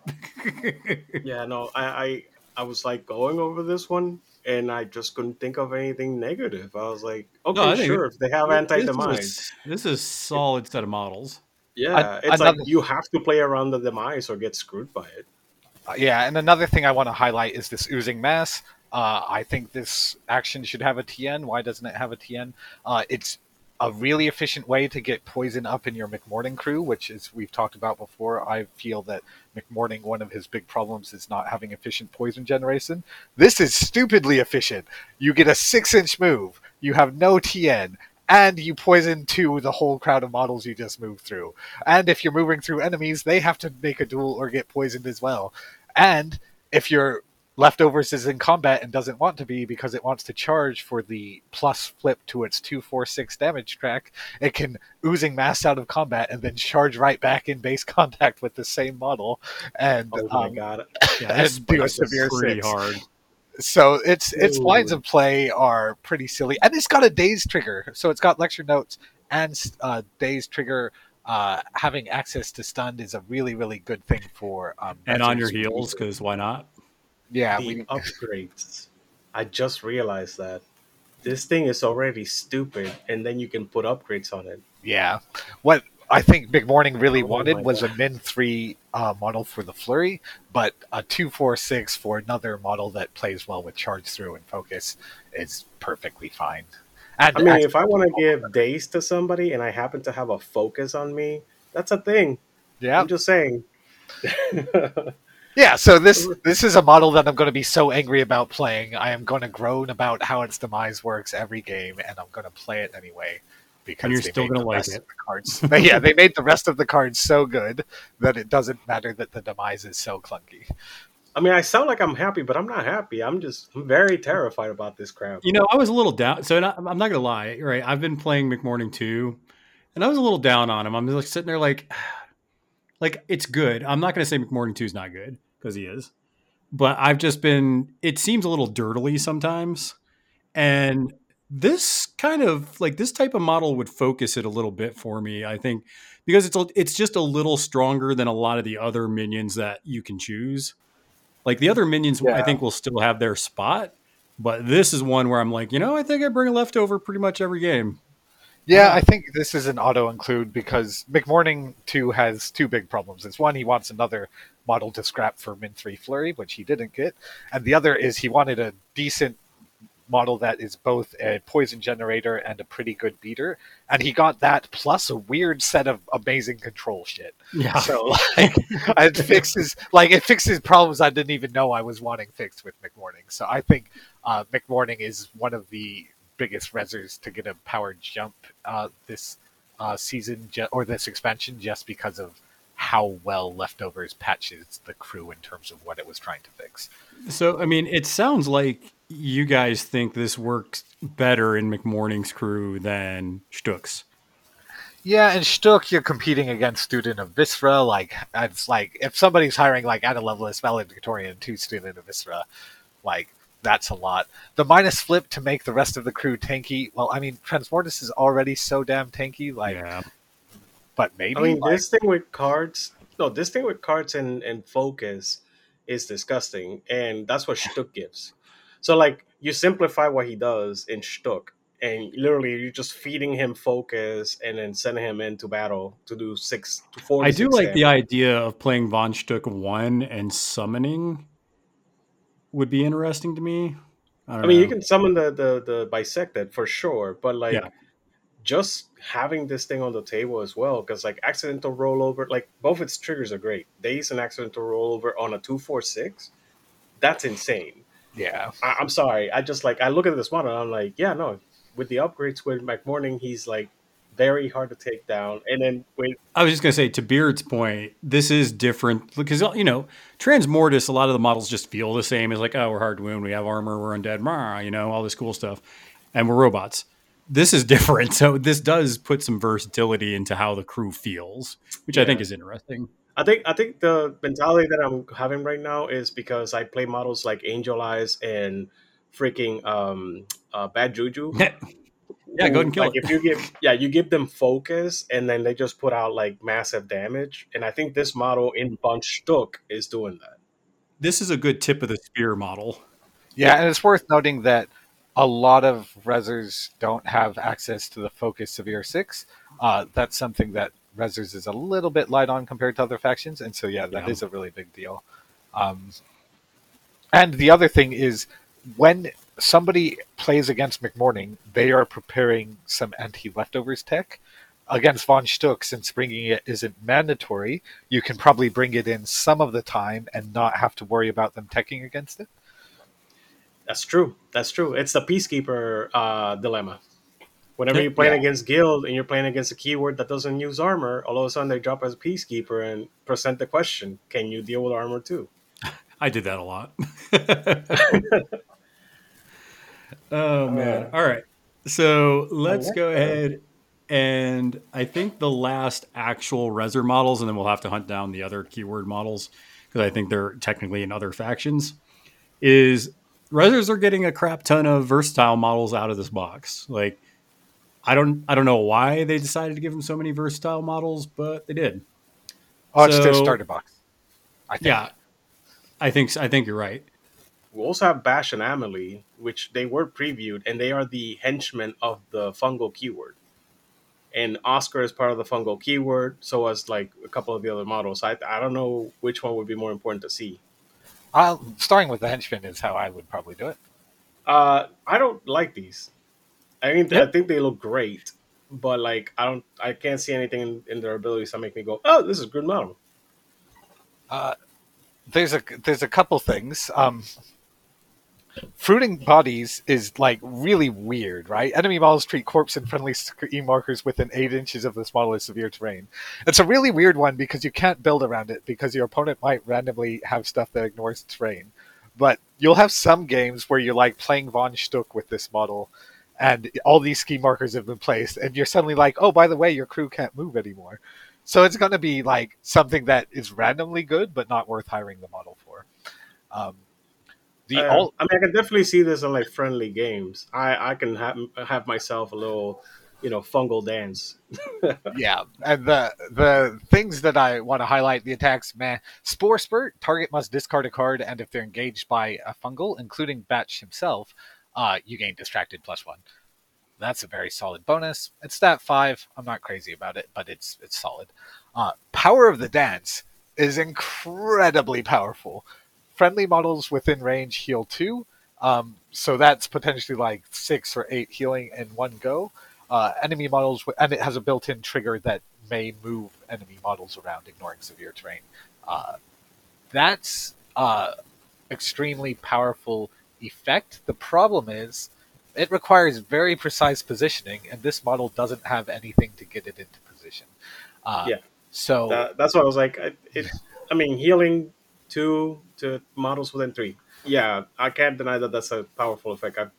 Yeah, no, I, I I was like going over this one, and I just couldn't think of anything negative. I was like, okay, No, I think sure, if they have This anti-demise. is, this is solid set of models. Yeah, An- it's another- like you have to play around the demise or get screwed by it. Uh, yeah, and another thing I want to highlight is this oozing mass. Uh, I think this action should have a T N. Why doesn't it have a T N? Uh, it's a really efficient way to get poison up in your McMorning crew, which is we've talked about before. I feel that McMorning, one of his big problems is not having efficient poison generation. This is stupidly efficient. You get a six-inch move, you have no T N, and you poison to the whole crowd of models you just moved through. And if you're moving through enemies, they have to make a duel or get poisoned as well. And if your leftovers is in combat and doesn't want to be because it wants to charge for the plus flip to its two four six damage track, it can oozing mass out of combat and then charge right back in base contact with the same model and Oh my um, god. Yeah, and that's do a that's severe pretty six. hard. So its its Ooh. lines of play are pretty silly, and it's got a daze trigger. So it's got lecture notes and uh, daze trigger. Uh, having access to stunned is a really really good thing for um, And on your veterans. heels, because why not? Yeah, The we, upgrades. I just realized that this thing is already stupid, and then you can put upgrades on it. yeah. What I think Big Morning really Oh wanted my was God. a Min three uh, model for the Flurry, but a two four six for another model that plays well with charge through and focus is perfectly fine. And I mean, actually- if I want to give days to somebody and I happen to have a focus on me, that's a thing. yeah, I'm just saying. Yeah, so this this is a model that I'm going to be so angry about playing. I am going to groan about how its demise works every game, and I'm going to play it anyway because And you're they still made gonna the like rest it. of the cards. But yeah, they made the rest of the cards so good that it doesn't matter that the demise is so clunky. I mean, I sound like I'm happy, but I'm not happy. I'm just I'm very terrified about this crap. You know, I was a little down. So not, I'm not gonna lie, right? I've been playing McMorning too, and I was a little down on him. I'm just like sitting there, like, like it's good. I'm not gonna say McMorning two is not good because he is, but I've just been. It seems a little dirtily sometimes, and this kind of like this type of model would focus it a little bit for me. I think because it's a, it's just a little stronger than a lot of the other minions that you can choose. Like the other minions, I Yeah. think will still have their spot, but this is one where I'm like, you know, I think I bring a leftover pretty much every game. Yeah, I think this is an auto include because McMorning two has two big problems. It's one, he wants another model to scrap for Min three Flurry, which he didn't get, and the other is he wanted a decent model that is both a poison generator and a pretty good beater, and he got that plus a weird set of amazing control shit. Yeah. So like it fixes like it fixes problems I didn't even know I was wanting fixed with McMorning. So I think uh, McMorning is one of the biggest rezzers to get a powered jump uh, this uh, season ju- or this expansion, just because of how well Leftovers patches the crew in terms of what it was trying to fix. So, I mean, it sounds like you guys think this works better in McMorning's crew than Stuck's. Yeah, and Stuck, you're competing against Student of Viscera. Like, it's like if somebody's hiring like at a level as valedictorian to Student of Viscera, like that's a lot. The minus flip to make the rest of the crew tanky. Well, I mean, Transmortis is already so damn tanky. Like, Yeah. but maybe I mean, like, this thing with cards, no, this thing with cards and, and focus is disgusting, and that's what Stuck gives. So, like, you simplify what he does in Stuck, and literally you're just feeding him focus and then sending him into battle to do six to four. to I do six like the damage. idea of playing Von Stuck one and summoning would be interesting to me. I don't I mean, know. you can summon the the the bisected for sure, but like Yeah. just having this thing on the table as well, because like accidental rollover, like both its triggers are great. Daze and accidental rollover on a two four six, that's insane. yeah. I, I'm sorry, I just like I look at this model and I'm like, yeah, no. With the upgrades with McMorning, he's like very hard to take down. And then with I was just going to say, to Beard's point, this is different because, you know, Transmortis, a lot of the models just feel the same. It's like, oh, we're hard to wound, we have armor, we're undead, rah, you know, all this cool stuff. And we're robots. This is different. So this does put some versatility into how the crew feels, which Yeah. I think is interesting. I think I think the mentality that I'm having right now is because I play models like Angel Eyes and freaking um, uh, Bad Juju. Yeah, yeah, go ahead and kill like it. if you give yeah you give them focus and then they just put out like massive damage, and I think this model in Von Stuck is doing that. This is a good tip of the spear model. Yeah, and it's worth noting that a lot of Rezzers don't have access to the Focus Severe six. Uh, that's something that Rezzers is a little bit light on compared to other factions, and so yeah, that Yeah. is a really big deal. Um, and the other thing is, when somebody plays against McMorning, they are preparing some anti-leftovers tech. Against Von Stuck, since bringing it isn't mandatory, you can probably bring it in some of the time and not have to worry about them teching against it. That's true. That's true. It's the Peacekeeper uh, dilemma. Whenever Yeah. you're playing Yeah. against Guild and you're playing against a keyword that doesn't use armor, all of a sudden they drop as Peacekeeper and present the question: can you deal with armor too? I did that a lot. Oh man! All right, so let's like go that. ahead and I think the last actual Rezzer models, and then we'll have to hunt down the other keyword models because I think they're technically in other factions. Is Rezzers are getting a crap ton of versatile models out of this box. Like, I don't, I don't know why they decided to give them so many versatile models, but they did. Oh, it's their So- starter box. I think. Yeah, I think, I think you're right. We also have Bash and Amelie, which they were previewed, and they are the henchmen of the fungal keyword. And Oscar is part of the fungal keyword, so as like a couple of the other models. I I don't know which one would be more important to see. Uh, starting with the henchman is how I would probably do it. Uh, I don't like these. I mean, I Yep. think they look great, but like I don't, I can't see anything in, in their abilities that make me go, "Oh, this is a good model." Uh, there's a there's a couple things. Um, fruiting bodies is like really weird, right? Enemy models treat corpse and friendly E markers within eight inches of this model as severe terrain. It's a really weird one because you can't build around it because your opponent might randomly have stuff that ignores terrain. But you'll have some games where you're like playing Von Stuck with this model, and all these ski markers have been placed, and you're suddenly like, oh, by the way, your crew can't move anymore. So it's going to be like something that is randomly good, but not worth hiring the model for. Um, the Uh, all, I mean, I can definitely see this in like friendly games. I I can have have myself a little, you know, fungal dance. yeah, and the the things that I want to highlight, the attacks, meh. Spore Spurt, target must discard a card, and if they're engaged by a fungal, including Batch himself, uh, you gain distracted plus one. That's a very solid bonus. It's stat five. I'm not crazy about it, but it's it's solid. Uh, Power of the Dance is incredibly powerful. Friendly models within range heal two, um, so that's potentially like six or eight healing in one go. Uh, enemy models, w- and it has a built-in trigger that may move enemy models around, ignoring severe terrain. Uh, that's uh, extremely powerful effect. The problem is it requires very precise positioning, and this model doesn't have anything to get it into position. Uh, Yeah. So That, that's what I was like. I- It, I mean, healing two to models within three. Yeah, I can't deny that that's a powerful effect. I,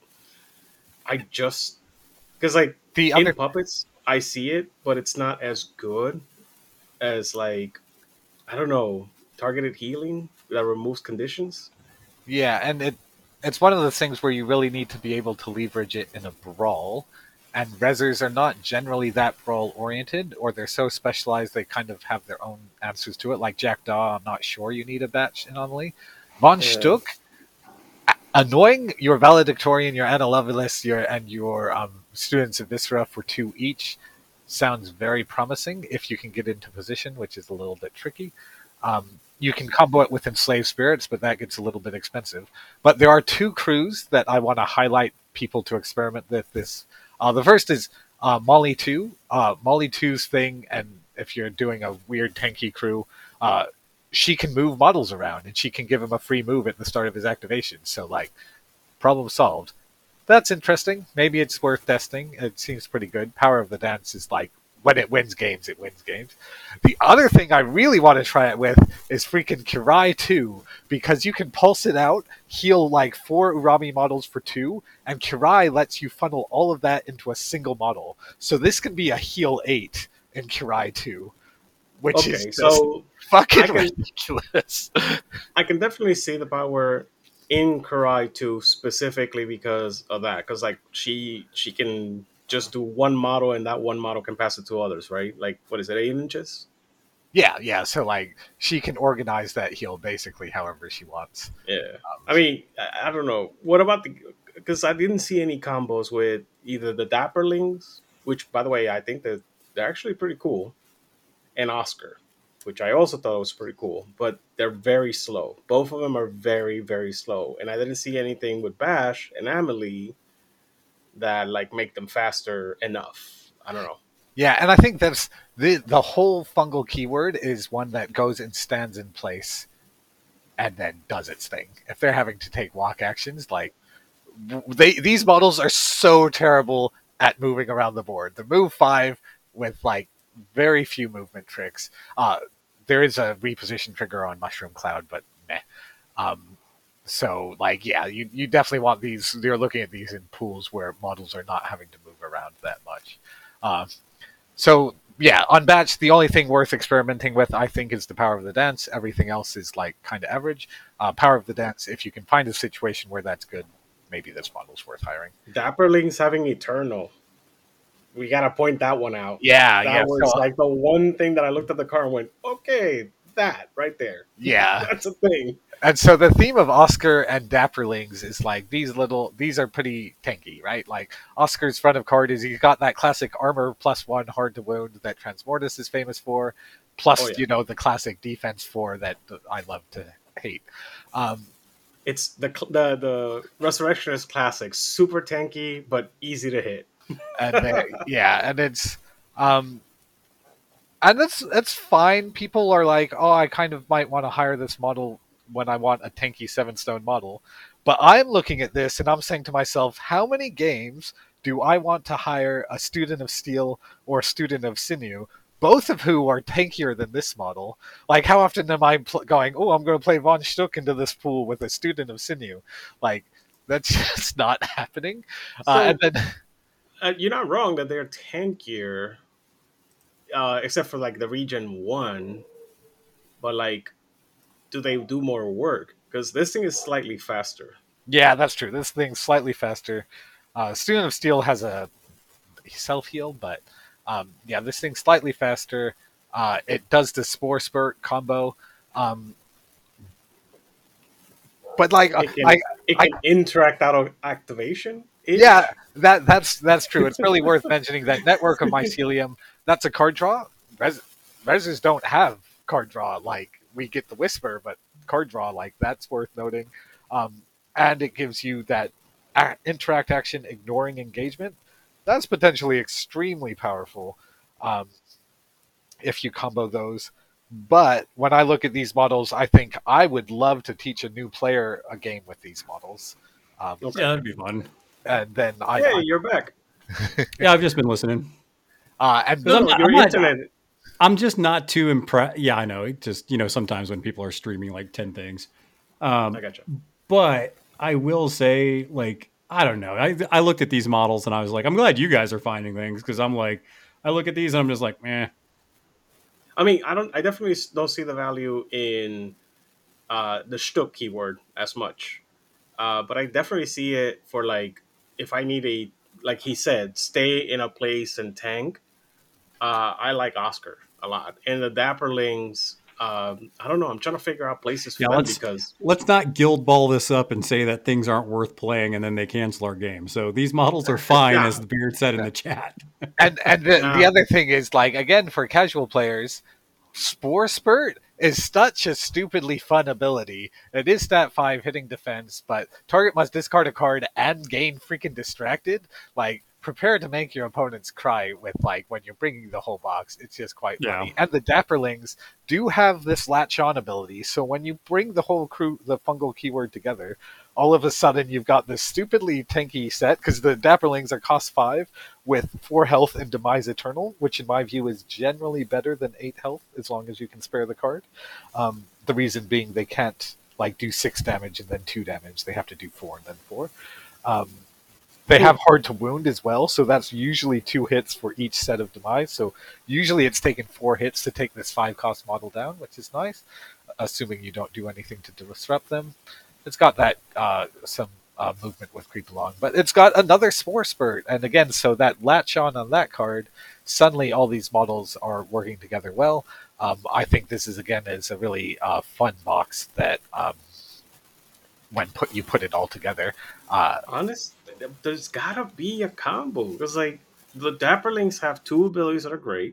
I just because like the in other puppets, I see it, but it's not as good as like I don't know targeted healing that removes conditions. Yeah, and it it's one of those things where you really need to be able to leverage it in a brawl. And Rezzers are not generally that brawl oriented, or they're so specialized they kind of have their own answers to it. Like Jackdaw, I'm not sure you need a batch anomaly. Von Yeah. Stuck, a- annoying your valedictorian, your Analovelus, your and your um, students of Viscera for two each sounds very promising if you can get into position, which is a little bit tricky. Um, you can combo it with Enslaved Spirits, but that gets a little bit expensive. But there are two crews that I want to highlight people to experiment with this. Uh, the first is uh, Molly two. Uh, Molly two's thing, and if you're doing a weird tanky crew, uh, she can move models around, and she can give him a free move at the start of his activation. So, like, problem solved. that's interesting. Maybe it's worth testing. It seems pretty good. Power of the Dance is like, when it wins games, it wins games. The other thing I really want to try it with is freaking Kirai two, because you can pulse it out, heal like four Urami models for two, and Kirai lets you funnel all of that into a single model. So this can be a heal eight in Kirai two, which Okay, is just so fucking I can- ridiculous. I can definitely see the power in Karai too, specifically because of that. Because like she she can just do one model, and that one model can pass it to others, right? Like what is it, eight inches? Yeah, yeah. So like she can organize that heal basically however she wants. Yeah. I mean, I, I don't know. What about the? Because I didn't see any combos with either the Dapperlings, which by the way I think that they're actually pretty cool, and Oscar, which I also thought was pretty cool, but they're very slow. Both of them are very, very slow. And I didn't see anything with Bash and Amelie that like make them faster enough. I don't know. Yeah, and I think that's the the whole fungal keyword is one that goes and stands in place and then does its thing. If they're having to take walk actions, like they these models are so terrible at moving around the board. The move five with like very few movement tricks. Uh, there is a reposition trigger on Mushroom Cloud, but meh. Um, so, like, yeah, you, you definitely want these. You're looking at these in pools where models are not having to move around that much. Uh, so, yeah, on Batch, the only thing worth experimenting with, I think, is the Power of the Dance. Everything else is, like, kind of average. Uh, Power of the Dance, if you can find a situation where that's good, maybe this model's worth hiring. Dapperlings having Eternal. We gotta point that one out. Yeah, that yeah. was so- like the one thing that I looked at the car and went, okay, that right there. Yeah. That's a thing. And so the theme of Oscar and Dapperlings is like these little, these are pretty tanky, right? Like Oscar's front of card is he's got that classic armor plus one hard to wound that Transmortis is famous for, plus, Oh, yeah. you know, the classic defense four that I love to hate. Um, It's the cl- the the Resurrectionist classic, super tanky but easy to hit. and they, yeah, and it's, um, and that's that's fine. People are like, oh, I kind of might want to hire this model when I want a tanky seven stone model. But I'm looking at this and I'm saying to myself, how many games do I want to hire a Student of Steel or a Student of Sinew, both of who are tankier than this model? Like, how often am I pl- going, oh, I'm going to play Von Stuck into this pool with a Student of Sinew? Like, that's just not happening. So, uh, and then, uh, you're not wrong that they're tankier, uh, except for like the region one. But like, do they do more work? Because this thing is slightly faster. yeah, that's true. This thing's slightly faster. Uh, Student of Steel has a self-heal, but um, yeah, this thing's slightly faster. Uh, it does the Spore Spurt combo. Um, but like, It can, I, it can interact out of activation. Ish? yeah, that that's that's true. It's really worth mentioning that Network of Mycelium, that's a card draw. Res, Reses don't have card draw. Like, we get the Whisper, but card draw, like, that's worth noting. Um, and it gives you that a- interact action ignoring engagement. That's potentially extremely powerful um, if you combo those. But when I look at these models, I think I would love to teach a new player a game with these models. Um, Yeah, that'd be fun. and then I, Hey, you're back. Yeah, I've just been listening. uh, and No, No, I'm- your I'm not- internet. I'm just not too impressed. Yeah, I know. It just, you know, sometimes when people are streaming like ten things. Um, I gotcha. But I will say, like, I don't know. I I looked at these models and I was like, I'm glad you guys are finding things, because I'm like, I look at these and I'm just like, meh. I mean, I don't. I definitely s- don't see the value in uh, the Stuck keyword as much, uh, but I definitely see it for like if I need a, like he said, stay in a place and tank. Uh, I like Oscar a lot, and the Dapperlings. Um, I don't know. I'm trying to figure out places for Yeah, them let's- because Let's not guild ball this up and say that things aren't worth playing and then they cancel our game. So these models are fine, Yeah. as the Beard said in the chat. and and the, the Yeah. other thing is, like, again, for casual players, Spore Spurt is such a stupidly fun ability. It is stat five hitting defense, but target must discard a card and gain freaking distracted. Like, prepare to make your opponents cry with like when you're bringing the whole box. It's just quite Yeah. funny. And the Dapperlings do have this latch on ability. So when you bring the whole crew, the fungal keyword together, all of a sudden you've got this stupidly tanky set because the Dapperlings are cost five with four health and Demise Eternal, which in my view is generally better than eight health as long as you can spare the card. Um, the reason being they can't like do six damage and then two damage. They have to do four and then four. Um, They have hard to wound as well, so that's usually two hits for each set of demise. So usually it's taken four hits to take this five cost model down, which is nice, assuming you don't do anything to disrupt them. It's got that uh, some uh, movement with creep along, but it's got another spore spurt, and again, so that latch on on that card, suddenly all these models are working together well. Um, I think this is again is a really uh, fun box that um, when put you put it all together. Uh, Honest, there's gotta be a combo because like the Dapperlings have two abilities that are great,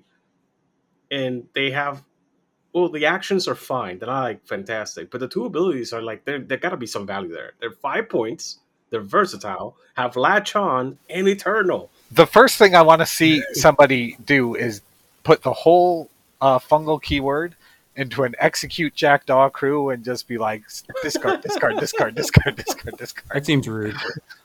and they have well the actions are fine. They're not like fantastic, but the two abilities are like there. There gotta be some value there. They're five points. They're versatile. Have latch on and eternal. The first thing I want to see somebody do is put the whole uh, fungal keyword into an execute jackdaw crew and just be like discard, discard, discard, discard, discard, discard. That seems rude.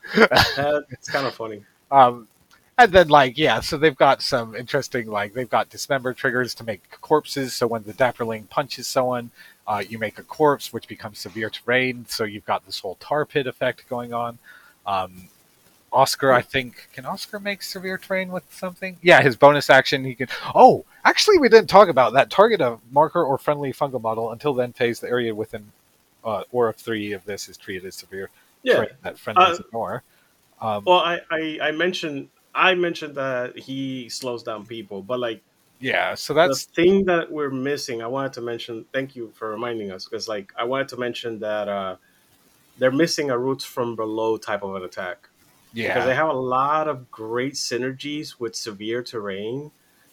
Uh, it's kind of funny. Um, and then like yeah, so they've got some interesting like they've got dismember triggers to make corpses. So when the Dapperling punches someone, uh, you make a corpse, which becomes severe terrain. So you've got this whole tar pit effect going on. Um, Oscar, I think, can Oscar make severe terrain with something? Yeah, his bonus action, he can. Oh, actually, we didn't talk about that. Target a marker or friendly fungal model. Until then, phase the area within uh, or of three of this is treated as severe Yeah. terrain that friendlies Uh, ignore. Um, Well, I, I I mentioned I mentioned that he slows down people, but like yeah, so the that's thing that we're missing, I wanted to mention. Thank you for reminding us, because like I wanted to mention that uh, they're missing a roots from below type of an attack. Because they yeah. have a lot of great synergies with severe terrain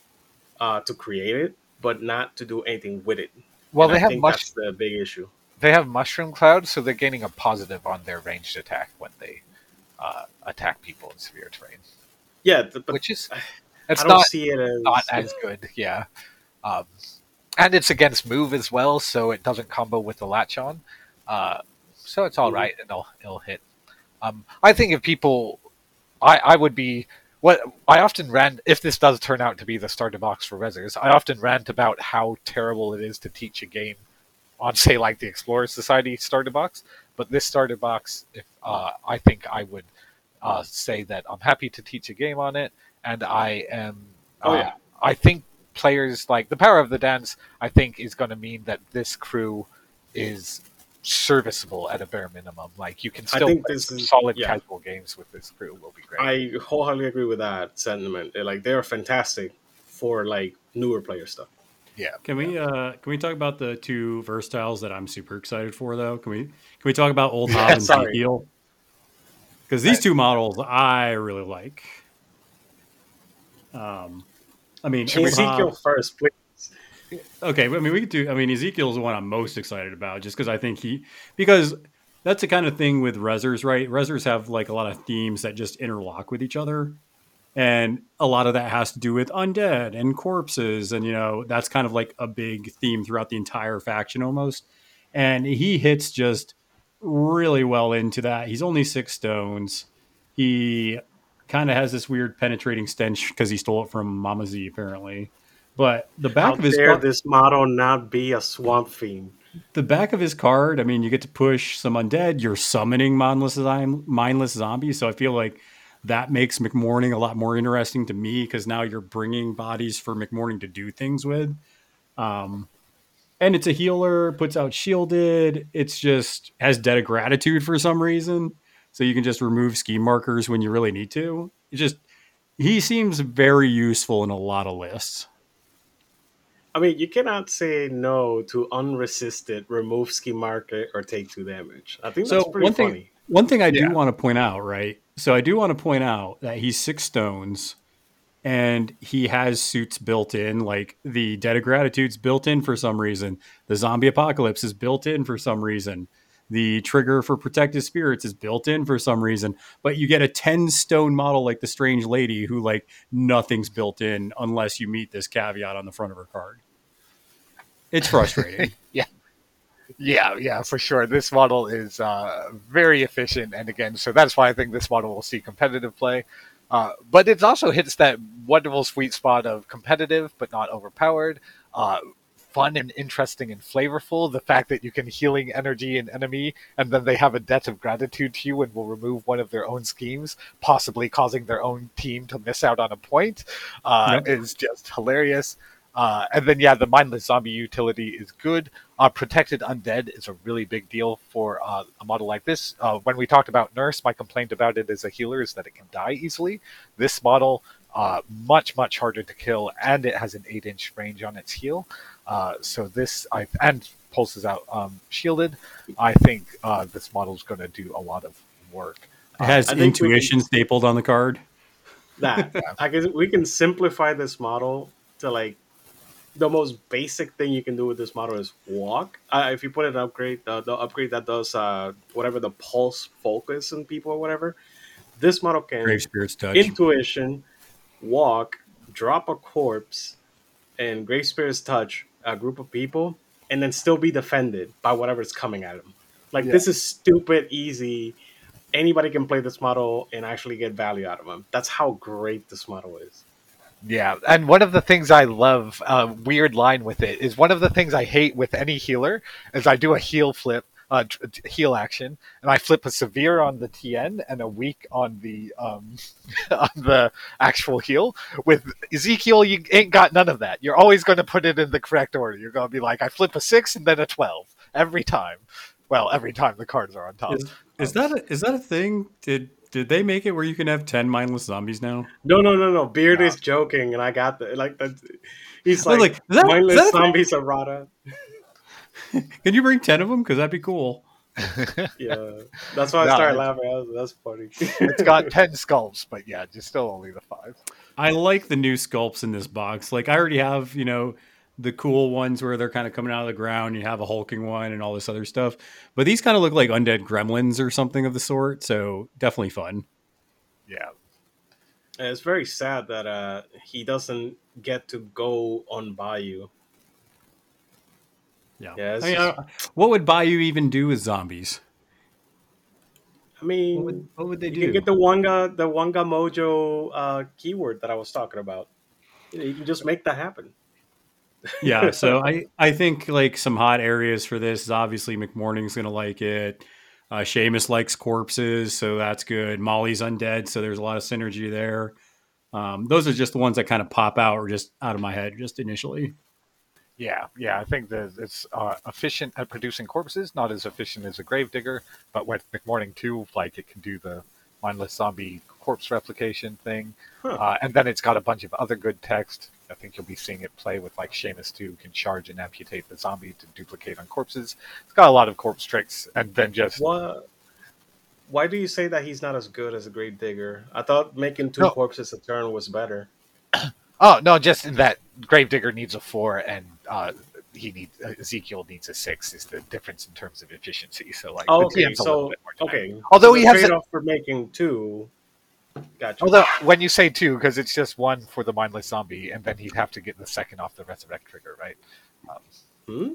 uh, to create it, but not to do anything with it. Well, And they I have think mush. that's the big issue. They have mushroom cloud, so they're gaining a positive on their ranged attack when they uh, attack people in severe terrain, Yeah, th- but which is I it's don't not see it as not as good. Yeah, um, and it's against move as well, so it doesn't combo with the latch on. Uh, so it's all Mhm. right. It'll it'll hit. Um, I think if people, I I would be what I often rant if this does turn out to be the starter box for Rezzers. I often rant about how terrible it is to teach a game on say like the Explorer Society starter box, but this starter box, if uh, I think I would uh, say that I'm happy to teach a game on it, and I am. Uh, Oh, yeah. I think players like the Power of the Dance. I think is going to mean that this crew is serviceable at a bare minimum. Like you can I still think play this some is- solid yeah. casual games with this crew. Will be great. I wholeheartedly agree with that sentiment. They're like they're fantastic for like newer player stuff. yeah. Can we uh can we talk about the two versatilles that I'm super excited for though? Can we can we talk about Old Hob and sorry. Ezekiel? Because these two models I really like. Um, I mean, Old Ezekiel Hob- first, please. Okay, I mean, we could do. I mean, Ezekiel is the one I'm most excited about, just because I think he, because that's the kind of thing with Rezzers, right? Rezzers have like a lot of themes that just interlock with each other, and a lot of that has to do with undead and corpses, and you know that's kind of like a big theme throughout the entire faction almost. And he hits just really well into that. He's only six stones. He kind of has this weird penetrating stench because he stole it from Mama Z apparently. But the back How of his dare car- this model not be a swamp fiend? the back of his card, I mean, you get to push some undead. You're summoning mindless, mindless zombies. So I feel like that makes McMorning a lot more interesting to me because now you're bringing bodies for McMorning to do things with. Um, and it's a healer, puts out shielded. It's just has debt of gratitude for some reason. So you can just remove scheme markers when you really need to. It just, he seems very useful in a lot of lists. I mean, you cannot say no to unresisted, remove ski market, or take two damage. I think that's So pretty one thing, funny. one thing I Yeah. do want to point out, right? So I do want to point out that he's six stones, and he has suits built in, like the Debt of Gratitude's built in for some reason. The Zombie Apocalypse is built in for some reason. the trigger for Protective Spirits is built in for some reason, but you get a ten stone model like the Strange Lady who like nothing's built in unless you meet this caveat on the front of her card. It's frustrating. yeah. Yeah, yeah, for sure. This model is uh, very efficient, and again, so that's why I think this model will see competitive play. Uh, but it also hits that wonderful sweet spot of competitive, but not overpowered, uh, fun and interesting and flavorful. The fact that you can healing energy an enemy, and then they have a debt of gratitude to you and will remove one of their own schemes, possibly causing their own team to miss out on a point, uh, yep. is just hilarious. Uh, and then, yeah, the Mindless Zombie utility is good. Uh, Protected Undead is a really big deal for uh, a model like this. Uh, when we talked about Nurse, my complaint about it as a healer is that it can die easily. This model, uh, much, much harder to kill, and it has an eight inch range on its heal. Uh, so this, I, and pulses out um, shielded. I think uh, this model is going to do a lot of work. It has uh, intuition can, stapled on the card. That, I guess we can simplify this model to like, the most basic thing you can do with this model is walk. Uh, if you put an upgrade, uh, the upgrade that does uh, whatever the pulse focus in people or whatever, this model can Grave Spirit's Touch, intuition, walk, drop a corpse, and Grave Spirit's Touch a group of people, and then still be defended by whatever's coming at them. Like yeah. This is stupid easy. Anybody can play this model and actually get value out of them. That's how great this model is. Yeah, and one of the things I love, a uh, weird line with it, is one of the things I hate with any healer is I do a heal flip, uh, heal action, and I flip a severe on the T N and a weak on the um, on the actual heal. With Ezekiel, you ain't got none of that. You're always going to put it in the correct order. You're going to be like, I flip a six and then a twelve every time. Well, every time the cards are on top. Is, is that a, is that a thing? Did Did they make it where you can have ten mindless zombies now? No, no, no, no. Beard no. is joking, and I got the like. The, he's like, like that, mindless zombies errata. Can you bring ten of them? Because that'd be cool. Yeah, that's why I no, started laughing. That's funny. It's got ten sculpts, but yeah, just still only the five. I like the new sculpts in this box. Like I already have, you know, the cool ones where they're kind of coming out of the ground. You have a hulking one and all this other stuff. But these kind of look like undead gremlins or something of the sort. So definitely fun. Yeah. And it's very sad that uh, he doesn't get to go on Bayou. Yeah. yeah I mean, uh, what would Bayou even do with zombies? I mean, what would, what would they you do? You can get the Wanga, the Wanga Mojo uh, keyword that I was talking about. You know, you can just make that happen. Yeah, so I, I think like some hot areas for this is obviously McMorning's going to like it. Uh, Seamus likes corpses, so that's good. Molly's undead, so there's a lot of synergy there. Um, those are just the ones that kind of pop out or just out of my head just initially. Yeah, yeah, I think that it's uh, efficient at producing corpses, not as efficient as a Gravedigger, but with McMorning too, like it can do the mindless zombie corpse replication thing. Huh. Uh, and then it's got a bunch of other good text. I think you'll be seeing it play with like Seamus too, who can charge and amputate the zombie to duplicate on corpses. It's got a lot of corpse tricks, and then just... What? Why do you say that he's not as good as a Gravedigger? I thought making two no. corpses a turn was better. Oh, no, just in that Gravedigger needs a four, and uh, he needs Ezekiel needs a six is the difference in terms of efficiency. So like, oh, the okay, so okay. Although so he has trade-off for making two. Gotcha. Although when you say two, because it's just one for the mindless zombie, and then he'd have to get the second off the resurrect trigger, right? Um, hmm.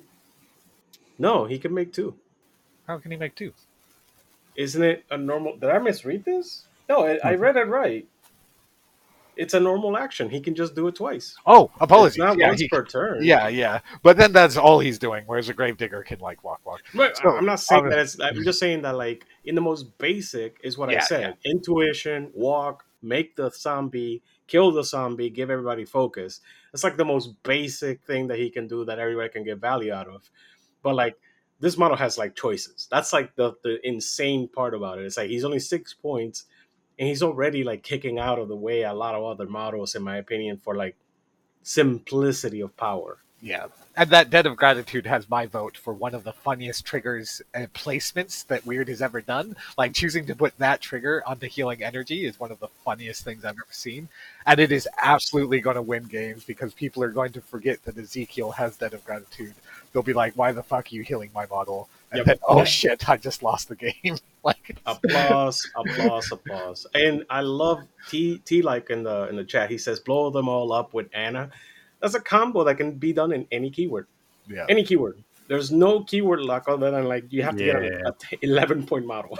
No, he can make two. How can he make two? Isn't it a normal? Did I misread this? No, I, I read it right. It's a normal action. He can just do it twice. Oh, apologies. It's not yeah, once he, per turn. Yeah, yeah. But then that's all he's doing, whereas a Gravedigger can, like, walk, walk. But so, I'm not saying um, that it's... I'm just saying that, like, in the most basic is what yeah, I said. Yeah. Intuition, walk, make the zombie, kill the zombie, give everybody focus. It's, like, the most basic thing that he can do that everybody can get value out of. But, like, this model has, like, choices. That's, like, the, the insane part about it. It's, like, he's only six points... And he's already like kicking out of the way a lot of other models, in my opinion, for like simplicity of power. Yeah. And that Debt of Gratitude has my vote for one of the funniest triggers and placements that Weird has ever done. Like choosing to put that trigger onto healing energy is one of the funniest things I've ever seen. And it is absolutely going to win games because people are going to forget that Ezekiel has Debt of Gratitude. They'll be like, why the fuck are you healing my model? and Yep. then oh Yeah. shit, I just lost the game. Like Applause, applause, applause. And I love T T like in the in the chat. He says blow them all up with Anna. That's a combo that can be done in any keyword. yeah, Any keyword. There's no keyword lock other than like you have to get Yeah. a, a t- eleven point model.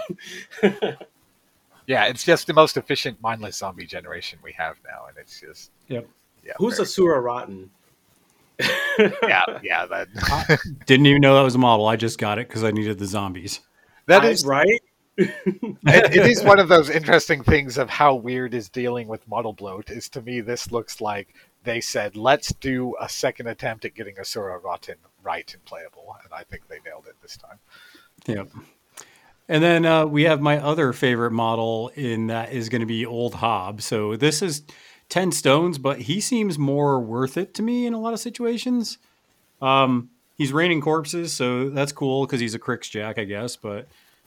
yeah, it's just the most efficient mindless zombie generation we have now, and it's just Yep. yeah. Who's very- Asura Rotten? yeah, yeah, that Didn't even know that was a model. I just got it because I needed the zombies. that I- is right. it, it is one of those interesting things of how weird is dealing with model bloat. Is to me, this looks like they said, let's do a second attempt at getting Asura Rotten right and playable, and I think they nailed it this time. Yep. And then uh, we have my other favorite model in that is going to be Old Hob. So this is ten stones, but he seems more worth it to me in a lot of situations. Um, he's raining corpses, so that's cool because he's a Crix Jack, I guess. But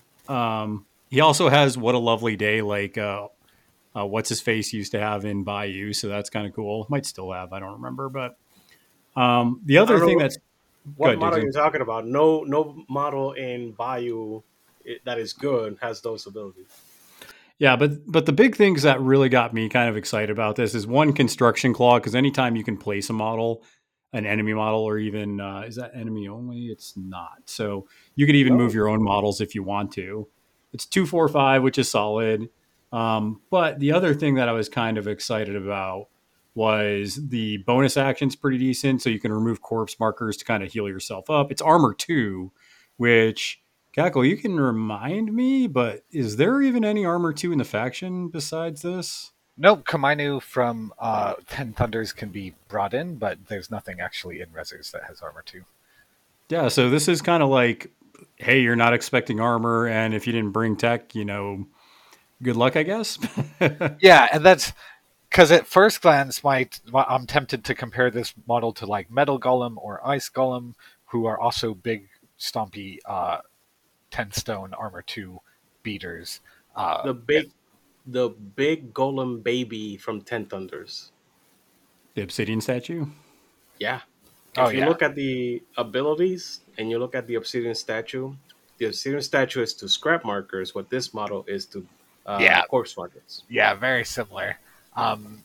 um, he also has What a Lovely Day, like uh, uh, what's his face used to have in Bayou, so that's kind of cool. Might still have, I don't remember. But um, the other I don't thing know that's What Good, model Dixon. are you talking about? No, no model in Bayou i- that is good has those abilities. Yeah, but but the big things that really got me kind of excited about this is one, construction claw, because anytime you can place a model, an enemy model, or even uh, is that enemy only? It's not. So you could even move your own models if you want to. It's two four five, which is solid. Um, but the other thing that I was kind of excited about was the bonus action's pretty decent. So you can remove corpse markers to kind of heal yourself up. It's armor two, which Cackle, you can remind me, but is there even any armor two in the faction besides this? Nope, Kamainu from uh, Ten Thunders can be brought in, but there's nothing actually in Rezzers that has armor too. Yeah, so this is kind of like, hey, you're not expecting armor, and if you didn't bring tech, you know, good luck, I guess. Yeah, and that's because at first glance, my I'm tempted to compare this model to like Metal Golem or Ice Golem, who are also big, stompy, uh, ten stone armor two beaters. Uh, The big, the big golem baby from Ten Thunders. The Obsidian statue? Yeah. If Oh, you yeah. look at the abilities and you look at the Obsidian statue, the Obsidian statue is to scrap markers. What this model is to uh, Yeah. corpse markers. Yeah, very similar. Um,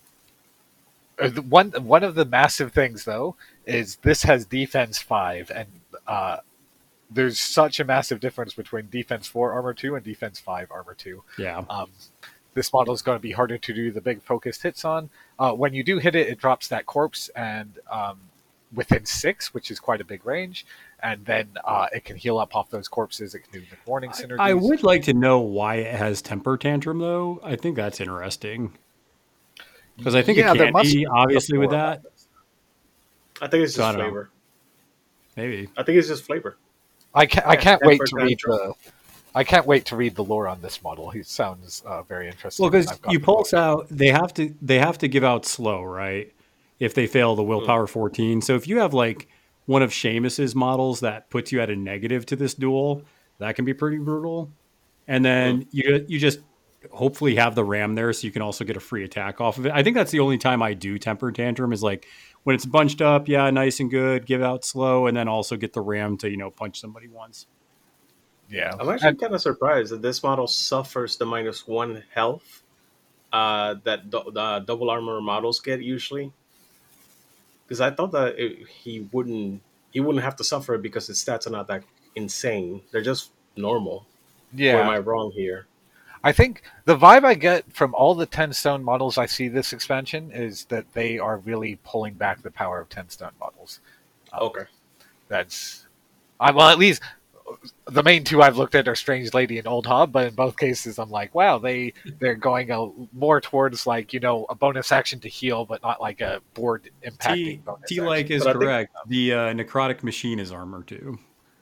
uh, the one one of the massive things though is this has defense five, and uh, there's such a massive difference between defense four armor two and defense five armor two. Yeah. Um, this model is going to be harder to do the big focused hits on. Uh, when you do hit it, it drops that corpse and um, within six, which is quite a big range, and then uh, it can heal up off those corpses. It can do warning synergies. I would like to know why it has temper tantrum, though. I think that's interesting. Because I think Yeah, it there can must be, be obviously, with more that. about this. I think it's So I just don't know. flavor. Maybe. I think it's just flavor. I can't. I Yeah, can't wait temper to read tantrum. the. I can't wait to read the lore on this model. He sounds uh, very interesting. Well, because I've got you the pulse book. out, they have to they have to give out slow, right? If they fail the willpower fourteen. So if you have like one of Seamus's models that puts you at a negative to this duel, that can be pretty brutal. And then you you just hopefully have the ram there so you can also get a free attack off of it. I think that's the only time I do temper tantrum is like when it's bunched up, yeah, nice and good, give out slow, and then also get the ram to, you know, punch somebody once. Yeah, I'm actually And- kind of surprised that this model suffers the minus one health uh, that do- the double armor models get usually. Because I thought that it, he wouldn't he wouldn't have to suffer it because his stats are not that insane. They're just normal. yeah. Or am I wrong here? I think the vibe I get from all the ten stone models I see this expansion is that they are really pulling back the power of ten stone models. Um, Okay. That's, I well at least the main two I've looked at are Strange Lady and Old Hob, but in both cases I'm like, wow, they they're going a, more towards like you know a bonus action to heal, but not like a board impacting T bonus. T action. like is But I think- correct. The uh, necrotic machine is armor too.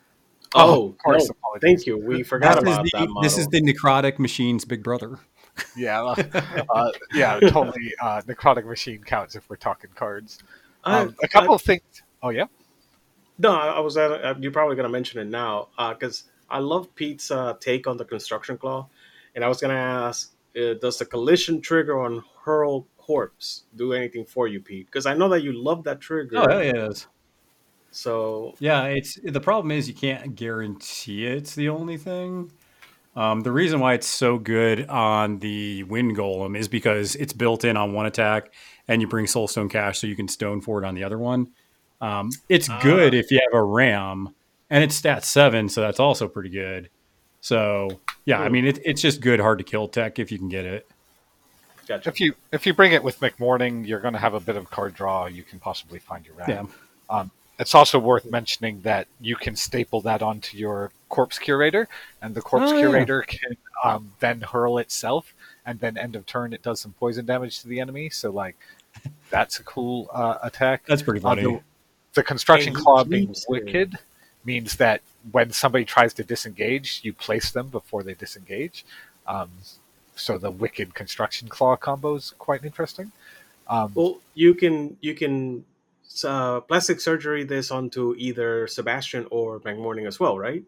Oh, of course. no, apologies. thank you. We forgot This is about the, that model. this is the necrotic machine's big brother. Yeah, uh, yeah, totally. Uh, Necrotic Machine counts if we're talking cards. I- Um, a couple I- of things. Oh yeah. No, I I was. Uh, you're probably gonna mention it now because I love Pete's uh, take on the construction claw, and I was gonna ask, uh, does the collision trigger on hurl corpse do anything for you, Pete? Because I know that you love that trigger. Oh, hell yeah, it is. So Yeah, it's the problem is you can't guarantee it's the only thing. Um, the reason why it's so good on the Wind Golem is because it's built in on one attack, and you bring Soulstone Cache so you can stone for it on the other one. Um, it's ah, good if you have a Ram, and it's stat seven, so that's also pretty good. So yeah, I hmm, mean it, it's just good, hard to kill tech if you can get it. gotcha. If you if you bring it with McMorning, you're going to have a bit of card draw. You can possibly find your Yeah, ram. Um, it's also worth mentioning that you can staple that onto your Corpse Curator, and the Corpse oh yeah, Curator can um, then hurl itself, and then end of turn it does some poison damage to the enemy. So like that's a cool uh, attack. that's pretty Uh, funny. the, the Construction And he Claw being keeps it. wicked means that when somebody tries to disengage, you place them before they disengage. Um, so the wicked Construction Claw combo is quite interesting. Um, Well, you can you can uh, plastic surgery this onto either Sebastian or McMorning as well, right?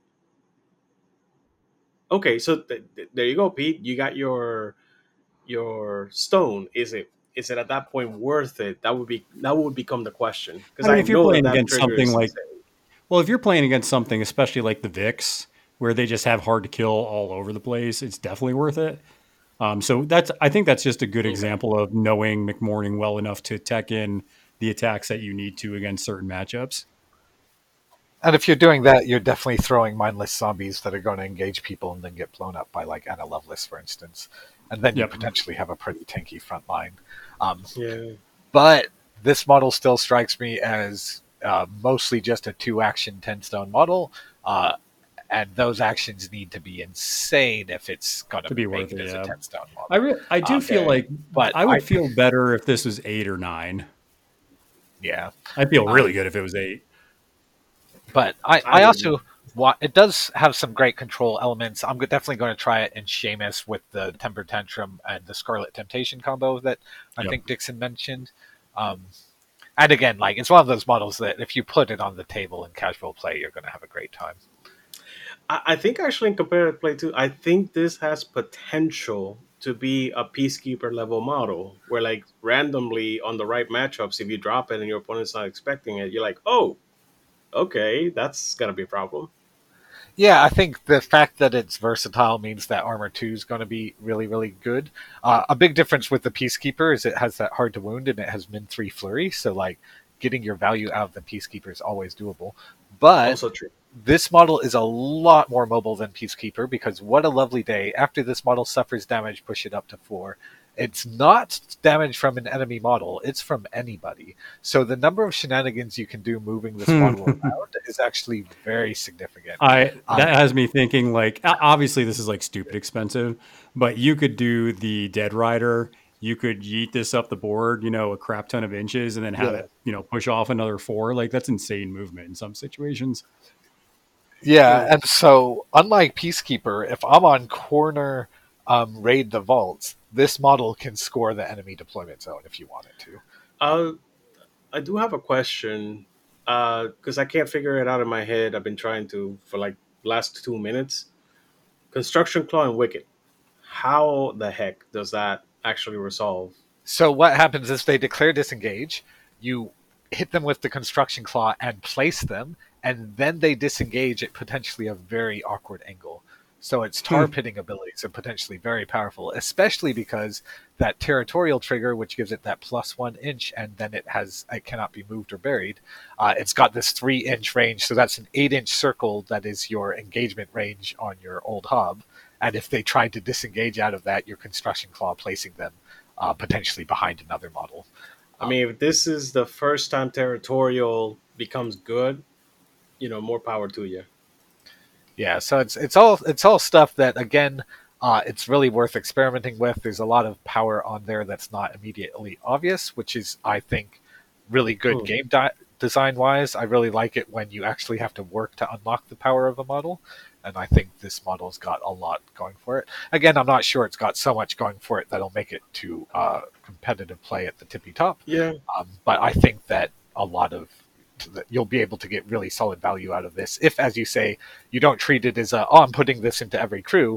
Okay, so th- th- there you go, Pete. You got your your stone. Is it is it at that point worth it? That would be that would become the question because I mean, I if you're know that playing that against trigger something is like, insane. well, if you're playing against something, especially like the Vix, where they just have hard to kill all over the place, it's definitely worth it. Um, so that's, I think that's just a good Okay. example of knowing McMorning well enough to tech in the attacks that you need to against certain matchups. and if you're doing that, you're definitely throwing mindless zombies that are going to engage people and then get blown up by like Anna Lovelace, for instance. And then you Yep. potentially have a pretty tanky front line. Um, Yeah. but this model still strikes me as uh, mostly just a two action ten stone model. Uh, and those actions need to be insane if it's going To to be make worth it it, as yeah. a ten stone model. I re- I do Um, feel like but I would I- feel better if this was eight or nine. Yeah. I feel really Um, good if it was eight. But I, I I also wa it does have some great control elements. I'm go- definitely going to try it in Seamus with the Temper Tantrum and the Scarlet Temptation combo that I Yep. think Dixon mentioned. Um, and again, like it's one of those models that if you put it on the table in casual play, you're going to have a great time. I, I think actually in competitive play too, I think this has potential to be a peacekeeper level model where like randomly on the right matchups, if you drop it and your opponent's not expecting it, you're like, oh, okay, that's gonna be a problem. Yeah, I think the fact that it's versatile means that Armor two is going to be really, really good. Uh, a big difference with the Peacekeeper is it has that hard to wound and it has min three flurry, so like getting your value out of the Peacekeeper is always doable. But Also true. this model is a lot more mobile than Peacekeeper because what a lovely day. After this model suffers damage, push it up to four. It's not damage from an enemy model, it's from anybody. So the number of shenanigans you can do moving this model around is actually very significant. I Um, that has me thinking like o- obviously this is like stupid expensive, but you could do the Dead Rider. You could yeet this up the board, you know, a crap ton of inches, and then have Yeah. it, you know, push off another four. Like that's insane movement in some situations. Yeah, and so unlike Peacekeeper, if I'm on corner um, raid the vaults, this model can score the enemy deployment zone if you want it to. Uh, I do have a question because I can't figure it out in my head. I've been trying to for like last two minutes. Construction Claw and Wicked. How the heck does that actually resolve? So what happens is they declare disengage, you hit them with the construction claw and place them, and then they disengage at potentially a very awkward angle. So its tar pitting abilities are potentially very powerful, especially because that territorial trigger, which gives it that plus one inch, and then it has it cannot be moved or buried. Uh, it's got this three inch range, so that's an eight inch circle that is your engagement range on your old hub. And if they tried to disengage out of that, your construction claw placing them uh, potentially behind another model. I mean, if this is the first time territorial becomes good, you know, more power to you. Yeah, so it's it's all it's all stuff that again, uh, it's really worth experimenting with. There's a lot of power on there that's not immediately obvious, which is I think really good Hmm. game di- design wise. I really like it when you actually have to work to unlock the power of a model, and I think this model's got a lot going for it. Again, I'm not sure it's got so much going for it that'll make it to uh, competitive play at the tippy top. Yeah. Um, but I think that a lot of that you'll be able to get really solid value out of this if, as you say, you don't treat it as a, oh, I'm putting this into every crew.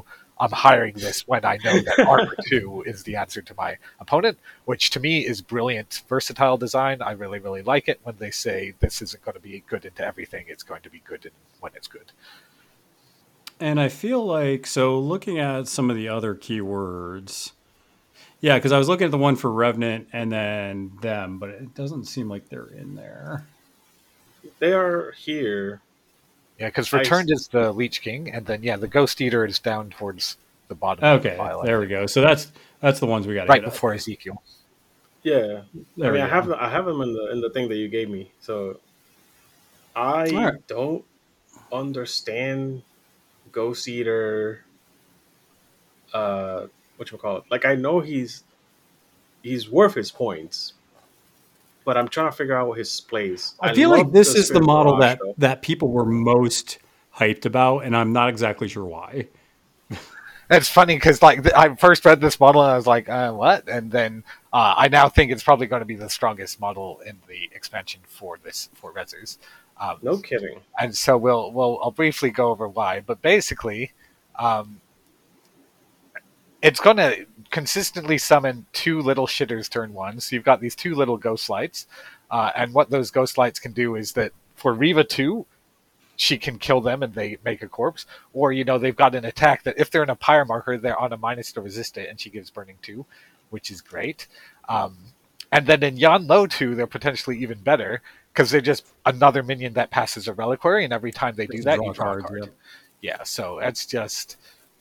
I'm hiring this when I know that Armor two is the answer to my opponent, which to me is brilliant, versatile design. I really, really like it when they say this isn't going to be good into everything, it's going to be good in when it's good. And I feel like, so looking at some of the other keywords, yeah, because I was looking at the one for Revenant and then them, but it doesn't seem like they're in there. They are here. Yeah, because Returned I... is the Leech King, and then, yeah, the Ghost Eater is down towards the bottom okay, of the file. Okay, there we go. So that's that's the ones we got right before up. Ezekiel. Yeah. There I mean, I have, I have them in the, in the thing that you gave me, so I right. don't understand Ghost Eater, uh, whatchamacallit. Like, I know he's he's worth his points, but I'm trying to figure out what his plays. I, I feel like this is the model that, that people were most hyped about, and I'm not exactly sure why. It's funny because, like, I first read this model and I was like, uh, what? And then uh, I now think it's probably going to be the strongest model in the expansion for this for Rezzers. Um, no kidding. And so we'll we'll I'll briefly go over why, but basically, um, it's going to consistently summon two little shitters turn one. So you've got these two little ghost lights, uh, and what those ghost lights can do is that for Riva two, she can kill them and they make a corpse, or you know they've got an attack that if they're in a pyre marker, they're on a minus to resist it, and she gives burning two, which is great. Um, and then in Yan Lo two, they're potentially even better. Because they're just another minion that passes a reliquary, and every time they do that, you draw a card. Yeah, so it's just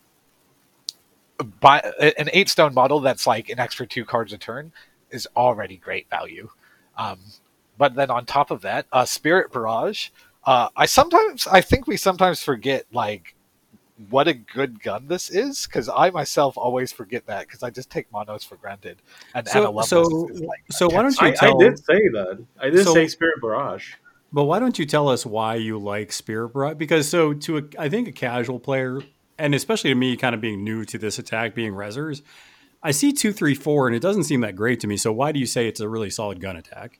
by an eight stone model that's like an extra two cards a turn is already great value. Um, but then on top of that, uh, Spirit Barrage. Uh, I sometimes I think we sometimes forget like what a good gun this is, because I myself always forget that because I just take monos for granted. And so, Anna so, like, so why don't you? I, tell... I did say that. I did so, say Spirit Barrage. But why don't you tell us why you like Spirit Barrage? Because so to a, I think a casual player, and especially to me, kind of being new to this attack, being Rezzers, I see two, three, four, and it doesn't seem that great to me. So why do you say it's a really solid gun attack?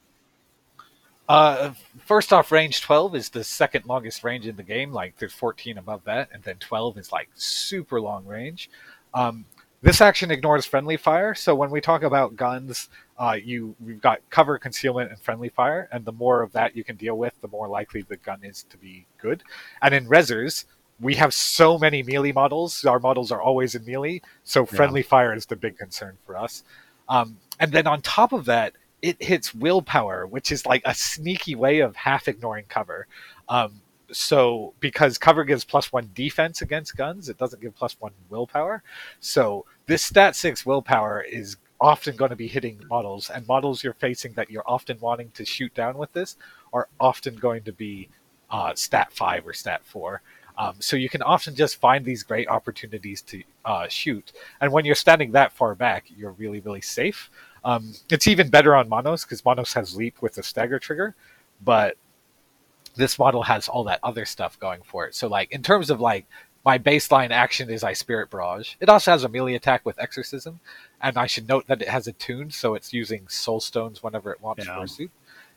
Uh, first off, range twelve is the second longest range in the game. Like, there's fourteen above that, and then twelve is like super long range. Um, this action ignores friendly fire, so when we talk about guns, uh, you we've got cover, concealment, and friendly fire, and the more of that you can deal with, the more likely the gun is to be good. And in Rezzers, we have so many melee models. Our models are always in melee, so friendly yeah. fire is the big concern for us. Um, and then on top of that, it hits willpower, which is like a sneaky way of half ignoring cover. Um, so because cover gives plus one defense against guns, it doesn't give plus one willpower. So this stat six willpower is often going to be hitting models, and models you're facing that you're often wanting to shoot down with this are often going to be uh, stat five or stat four. Um, so you can often just find these great opportunities to uh, shoot. And when you're standing that far back, you're really, really safe. Um, it's even better on Monos because Monos has Leap with the stagger trigger, but this model has all that other stuff going for it. So like in terms of like my baseline action is I Spirit Barrage. It also has a melee attack with Exorcism, and I should note that it has a tune, so it's using Soul Stones whenever it wants yeah. for a suit.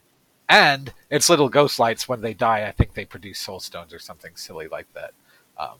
And its little ghost lights, when they die, I think they produce Soul Stones or something silly like that. Um,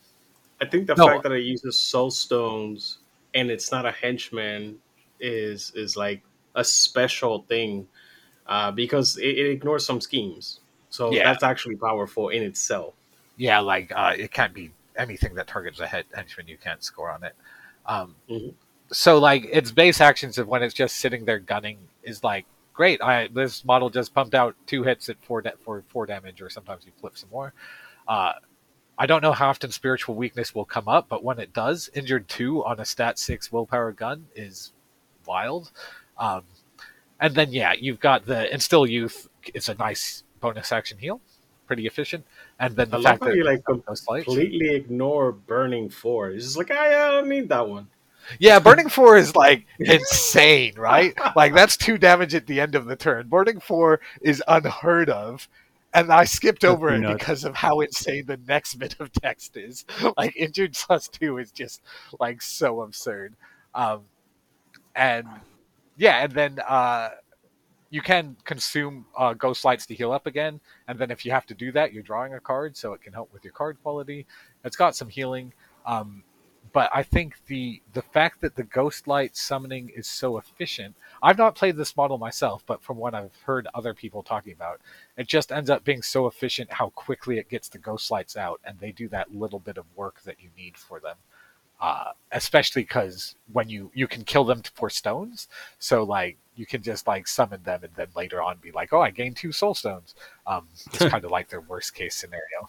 I think the no, fact that it uses Soul Stones and it's not a henchman is is like a special thing uh, because it, it ignores some schemes. So yeah. that's actually powerful in itself. Yeah, like uh, it can't be anything that targets a head henchman. You can't score on it. Um, mm-hmm. So like its base actions of when it's just sitting there gunning is like, great, I this model just pumped out two hits at four da- for four damage, or sometimes you flip some more. Uh, I don't know how often Spiritual Weakness will come up, but when it does, Injured two on a stat six willpower gun is wild. Um, and then, yeah, you've got the Instill Youth. It's a nice bonus action heal. Pretty efficient. And then the I fact love how that you like completely ignore Burning Four. It's just like, ah, yeah, I don't need that one. Yeah, Burning Four is like insane, right? Like that's two damage at the end of the turn. Burning Four is unheard of, and I skipped over it because of how insane the next bit of text is. Like Injured plus two is just like so absurd. Um, and yeah, and then uh, you can consume uh, Ghost Lights to heal up again, and then if you have to do that, you're drawing a card, so it can help with your card quality. It's got some healing. Um, but I think the the fact that the Ghost Light summoning is so efficient. I've not played this model myself, but from what I've heard other people talking about, it just ends up being so efficient how quickly it gets the Ghost Lights out, and they do that little bit of work that you need for them. Uh, especially because when you you can kill them for stones, so like you can just like summon them and then later on be like, oh, I gained two soul stones. Um, it's kind of like their worst case scenario.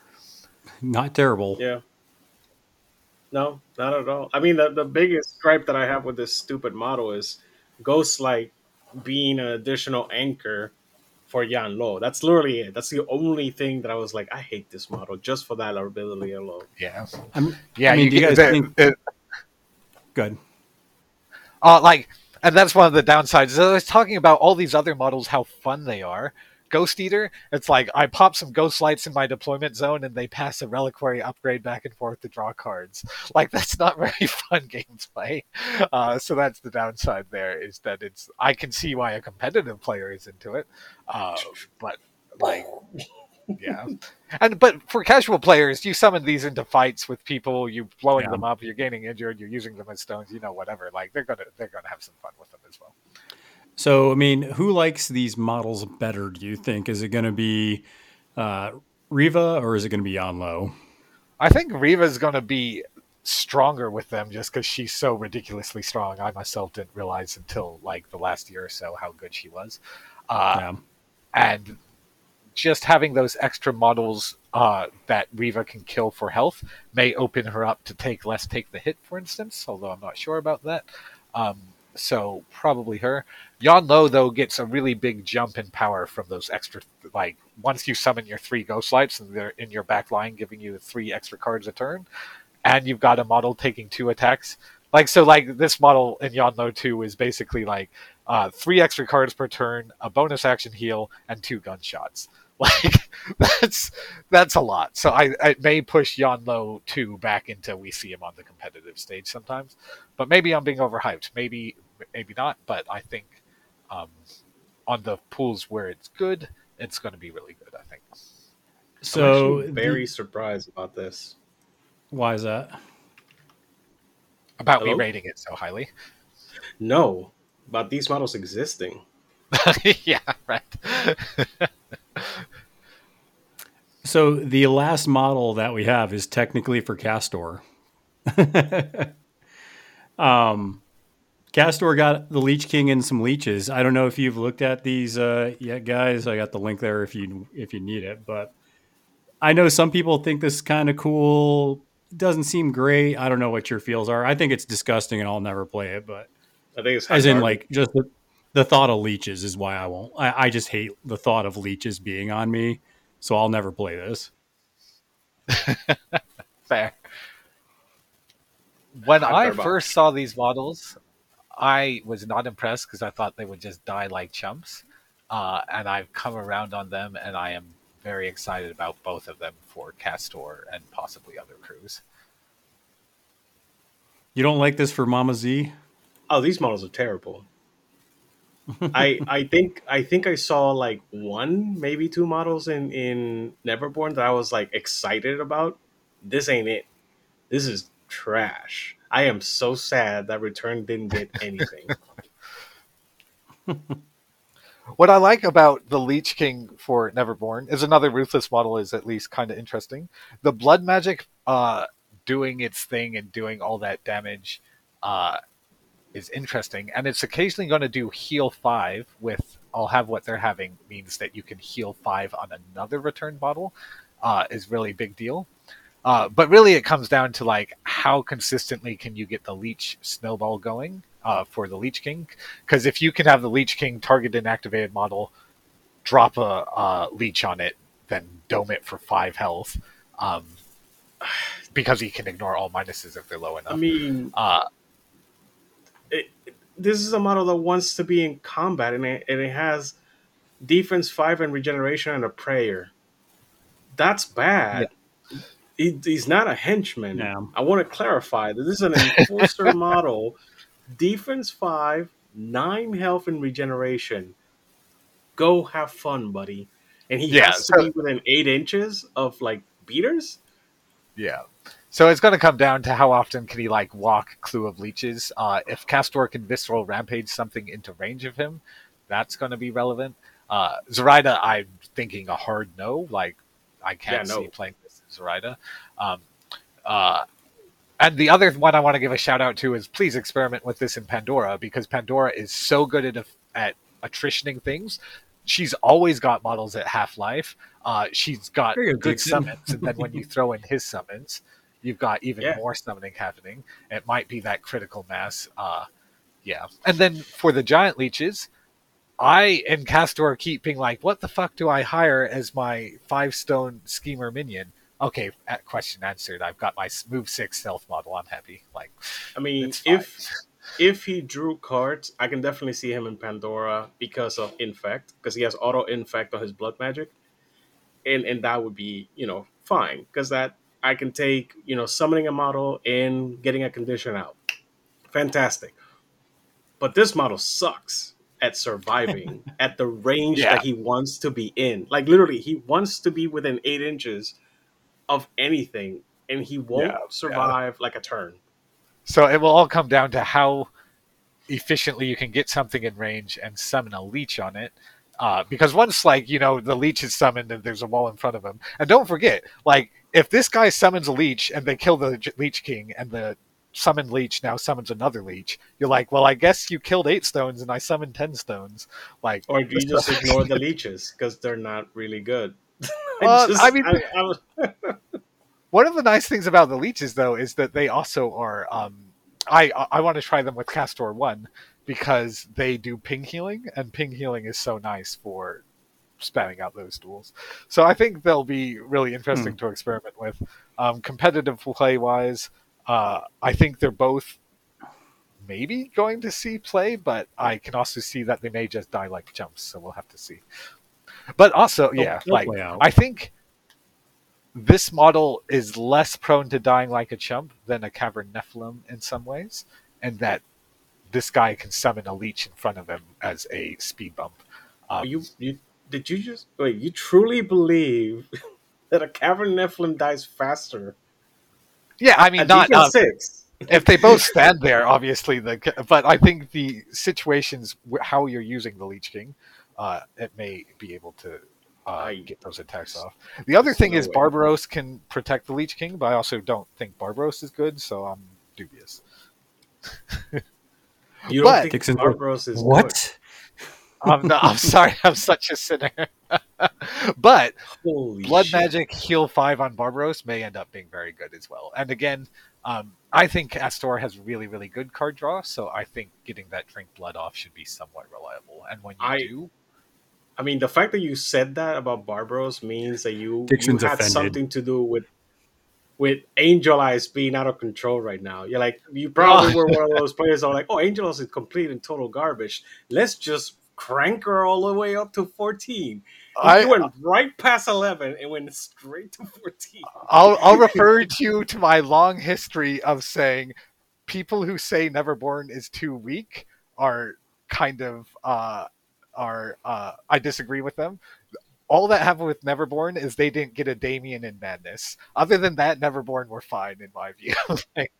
Not terrible. Yeah. No, not at all. I mean, the, the biggest gripe that I have with this stupid model is Ghostlight being an additional anchor for Yan Lo. That's literally it. That's the only thing that I was like, I hate this model just for that ability alone. Yeah. I'm, Yeah, I mean, you do you get guys the- think? the- Good. Uh, like, and that's one of the downsides. I was talking about all these other models, how fun they are. Ghost Eater, it's like I pop some Ghost Lights in my deployment zone and they pass a reliquary upgrade back and forth to draw cards. Like, that's not very fun gameplay. Uh, so that's the downside there, is that it's, I can see why a competitive player is into it. Uh, but, like, yeah. And but for casual players, you summon these into fights with people, you blowing Yeah. them up, you're getting injured, you're using them as stones, you know, whatever. Like, they're gonna they're gonna have some fun with them as well. So, I mean, who likes these models better, do you think? Is it going to be uh, Riva or is it going to be Yanlo? I think Riva's going to be stronger with them just because she's so ridiculously strong. I myself didn't realize until like the last year or so how good she was. Uh, Yeah. And just having those extra models uh, that Riva can kill for health may open her up to take less take the hit, for instance, although I'm not sure about that. Um, so probably her. Yan Lo, though, gets a really big jump in power from those extra, like, once you summon your three Ghost Lights and they're in your back line, giving you three extra cards a turn, and you've got a model taking two attacks. Like, so, like, this model in Yan Lo two is basically, like, uh, three extra cards per turn, a bonus action heal, and two gunshots. Like, that's that's a lot. So I, I may push Yan Lo two back into we see him on the competitive stage sometimes. But maybe I'm being overhyped. Maybe maybe not. But I think um, on the pools where it's good, it's going to be really good, I think. So, I'm actually very the- surprised about this. why is that? About Hello? me rating it so highly. No, about these models existing. Yeah, right. So, the last model that we have is technically for Castor. um, Castor got the Leech King and some leeches. I don't know if you've looked at these uh, yet, guys. I got the link there if you if you need it. But I know some people think this is kind of cool. It doesn't seem great. I don't know what your feels are. I think it's disgusting, and I'll never play it. But I think it's as in, hard. like, just the, the thought of leeches is why I won't. I, I just hate the thought of leeches being on me, so I'll never play this. Fair. When I've I heard about- first saw these models, I was not impressed because I thought they would just die like chumps. Uh, and I've come around on them, and I am very excited about both of them for Castor and possibly other crews. You don't like this for Mama Z? Oh, these models are terrible. I I think I think I saw like one, maybe two models in in Neverborn that I was like excited about. This ain't it. This is trash. I am so sad that Return didn't get anything. What I like about the Leech King for Neverborn is another Ruthless model is at least kind of interesting. The blood magic uh, doing its thing and doing all that damage uh, is interesting. And it's occasionally going to do heal five with I'll have what they're having means that you can heal five on another return model uh, is really big deal. Uh, but really it comes down to like how consistently can you get the Leech snowball going uh, for the Leech King? Because if you can have the Leech King target an activated model, drop a uh, Leech on it, then dome it for five health, um, because he can ignore all minuses if they're low enough. I mean, uh, it, it- this is a model that wants to be in combat, and it, and it has defense five and regeneration and a prayer. That's bad. He, he's not a henchman. Yeah. I want to clarify that this is an enforcer model. Defense five, nine health and regeneration. Go have fun, buddy. And he Yeah, has to so- be within eight inches of like beaters. Yeah. So it's going to come down to how often can he like walk Clue of Leeches. Uh, if Castor can Visceral Rampage something into range of him, that's going to be relevant. Uh, Zoraida, I'm thinking a hard no. Like I can't Yeah, no. see playing this Zoraida. Um, uh, and the other one I want to give a shout out to is please experiment with this in Pandora, because Pandora is so good at at attritioning things. She's always got models at half life. Uh, she's got There you good go, Dixon. summons, and then when you throw in his summons, you've got even Yeah. more summoning happening. It might be that critical mass. Uh, yeah. And then for the giant leeches, I and Castor keep being like, what the fuck do I hire as my five stone schemer minion? Okay, at question answered. I've got my s- move six stealth model. I'm happy. Like, I mean, it's fine. if if he drew cards, I can definitely see him in Pandora because of Infect, because he has auto Infect on his blood magic, and and that would be, you know, fine, because that I can take, you know, summoning a model and getting a condition out. Fantastic. But this model sucks at surviving at the range Yeah. that he wants to be in. Like literally, he wants to be within eight inches of anything, and he won't Yeah, survive like a turn. So it will all come down to how efficiently you can get something in range and summon a leech on it. Uh, because once, like, you know, the leech is summoned and there's a wall in front of him. And don't forget, like, if this guy summons a leech and they kill the J- Leech King and the summoned leech now summons another leech, you're like, well, I guess you killed eight stones and I summoned ten stones. Like, Or do you just ignore the leeches because they're not really good? Uh, just- I mean- I, I was- One of the nice things about the leeches, though, is that they also are. Um, I I want to try them with Castor One because they do ping healing, and ping healing is so nice for spamming out those duels. So I think they'll be really interesting to experiment with. Um, competitive play wise, uh, I think they're both maybe going to see play, but I can also see that they may just die like jumps. So we'll have to see. But also, They'll- yeah, they'll like play out. I think this model is less prone to dying like a chump than a Cavern Nephilim in some ways, and that this guy can summon a leech in front of him as a speed bump. Um, you, you did you just wait? You truly believe that a Cavern Nephilim dies faster? yeah, I mean, At not defense um, six. if they both stand there, obviously. The but I think the situations wh- how you're using the Leech King, uh, it may be able to uh, I- get those attacks off. The other thing no is way. Barbaros can protect the Leech King, but I also don't think Barbaros is good, so I'm dubious. You but- don't think Dixon's Barbaros is What? I'm, no, I'm sorry, I'm such a sinner. But good? Holy Blood shit. Magic Heal five on Barbaros may end up being very good as well. And again, um, I think Astor has really, really good card draw, so I think getting that Drink Blood off should be somewhat reliable. And when you I- do, I mean, the fact that you said that about Barbaros means that you, you Dixon's had offended. something to do with with Angel Eyes being out of control right now. You're like, you probably Oh. were one of those players that are like, oh, Angel Eyes is complete and total garbage. Let's just crank her all the way up to fourteen. I, You went right past eleven and went straight to fourteen. I'll, I'll refer you to my long history of saying people who say Neverborn is too weak are kind of uh, are uh, I disagree with them. All that happened with Neverborn is they didn't get a Damien in Madness. Other than that, Neverborn were fine in my view. Like,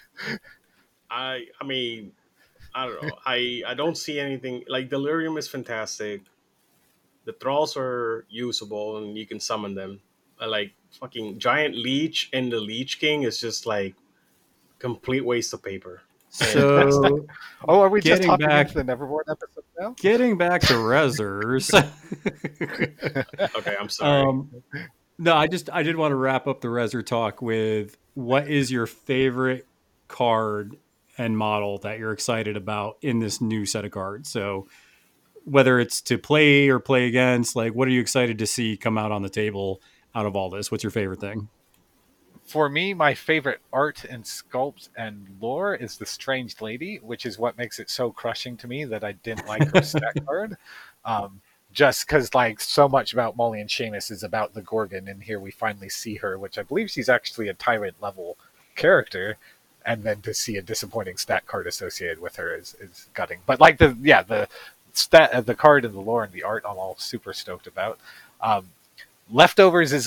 I I mean, I don't know. I, I don't see anything like Delirium is fantastic. The thralls are usable and you can summon them. Uh, Like fucking Giant Leech and the Leech King is just like complete waste of paper. So oh, are we just Getting talking back- into the Neverborn episode now? getting back to Rezzers. Okay, I'm sorry. Um, no, I just I did want to wrap up the Rezzer talk with what is your favorite card and model that you're excited about in this new set of cards. So whether it's to play or play against, like what are you excited to see come out on the table out of all this? What's your favorite thing? For me, my favorite art and sculpt and lore is the Strange Lady, which is what makes it so crushing to me that I didn't like her stack card. Um, just because, like, so much about Molly and Seamus is about the Gorgon, and here we finally see her, which I believe she's actually a tyrant level character, and then to see a disappointing stat card associated with her is, is gutting. But like the yeah the stat, uh, the card and the lore and the art, I'm all super stoked about. Um, Leftovers is like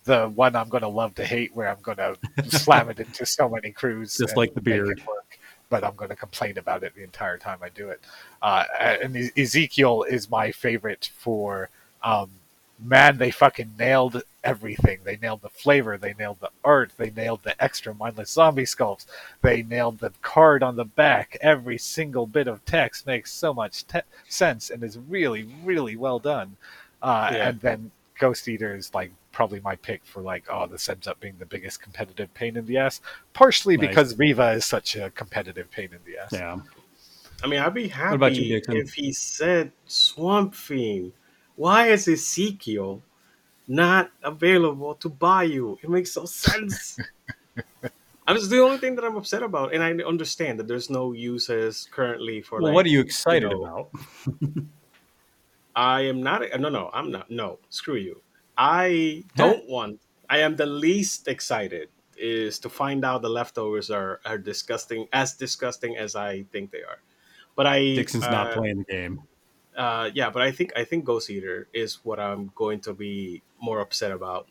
the one I'm going to love to hate, where I'm going to slam it into so many crews, Just and like the make it beard. work, but I'm going to complain about it the entire time I do it. Uh, and E- Ezekiel is my favorite for, um, man, they fucking nailed everything. They nailed the flavor, they nailed the art, they nailed the extra mindless zombie sculpts, they nailed the card on the back. Every single bit of text makes so much te- sense and is really, really well done. Uh, Yeah. And then Ghost Eater is like probably my pick for like, oh, this ends up being the biggest competitive pain in the ass. Partially Nice. because Riva is such a competitive pain in the ass. Yeah. I mean, I'd be happy about you, Dixon? if he said Swamp Fiend. Why is Ezekiel not available to buy you? It makes no sense. I'm just the only thing that I'm upset about, and I understand that there's no uses currently for. Well, like, what are you excited know, about? I am not. No, no, I'm not. No, screw you. I don't want. I am the least excited is to find out the leftovers are are disgusting, as disgusting as I think they are. But I, Dixon's not uh, playing the game. uh, yeah, but I think I think Ghost Eater is what I'm going to be more upset about.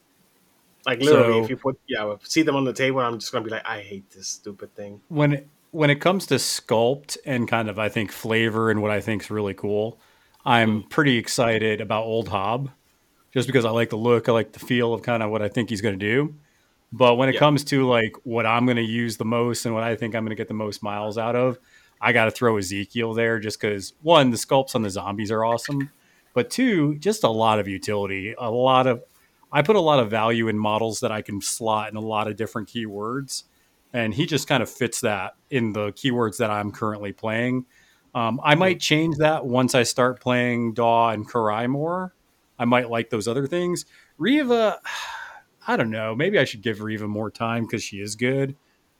Like literally, So- if you put yeah, see them on the table, I'm just gonna be like, I hate this stupid thing. When it, when it comes to sculpt and kind of I think flavor and what I think is really cool, I'm pretty excited about Old Hob, just because I like the look, I like the feel of kind of what I think he's going to do. But when it Yeah. comes to like what I'm going to use the most and what I think I'm going to get the most miles out of, I got to throw Ezekiel there just because one, the sculpts on the zombies are awesome, but two, just a lot of utility, a lot of, I put a lot of value in models that I can slot in a lot of different keywords. And he just kind of fits that in the keywords that I'm currently playing. Um, I might change that once I start playing Daw and Karai more. I might like those other things. Riva, I don't know. Maybe I should give Riva more time because she is good.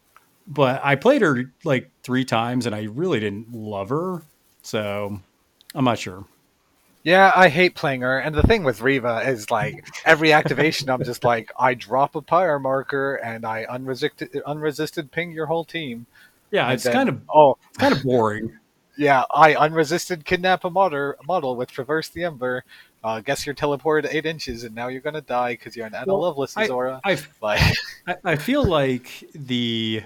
But I played her like three times and I really didn't love her. So I'm not sure. Yeah, I hate playing her. And the thing with Riva is like every activation, I'm just like, I drop a pyre marker and I unresisted, unresisted ping your whole team. Yeah, And it's then- kind of oh, it's kind of boring. yeah, I unresisted kidnap a model, a model with Traverse the Ember. Uh, guess you're teleported eight inches and now you're gonna die because you're an Anna Well, Lovelace I- Zora. I Like, I, I feel like the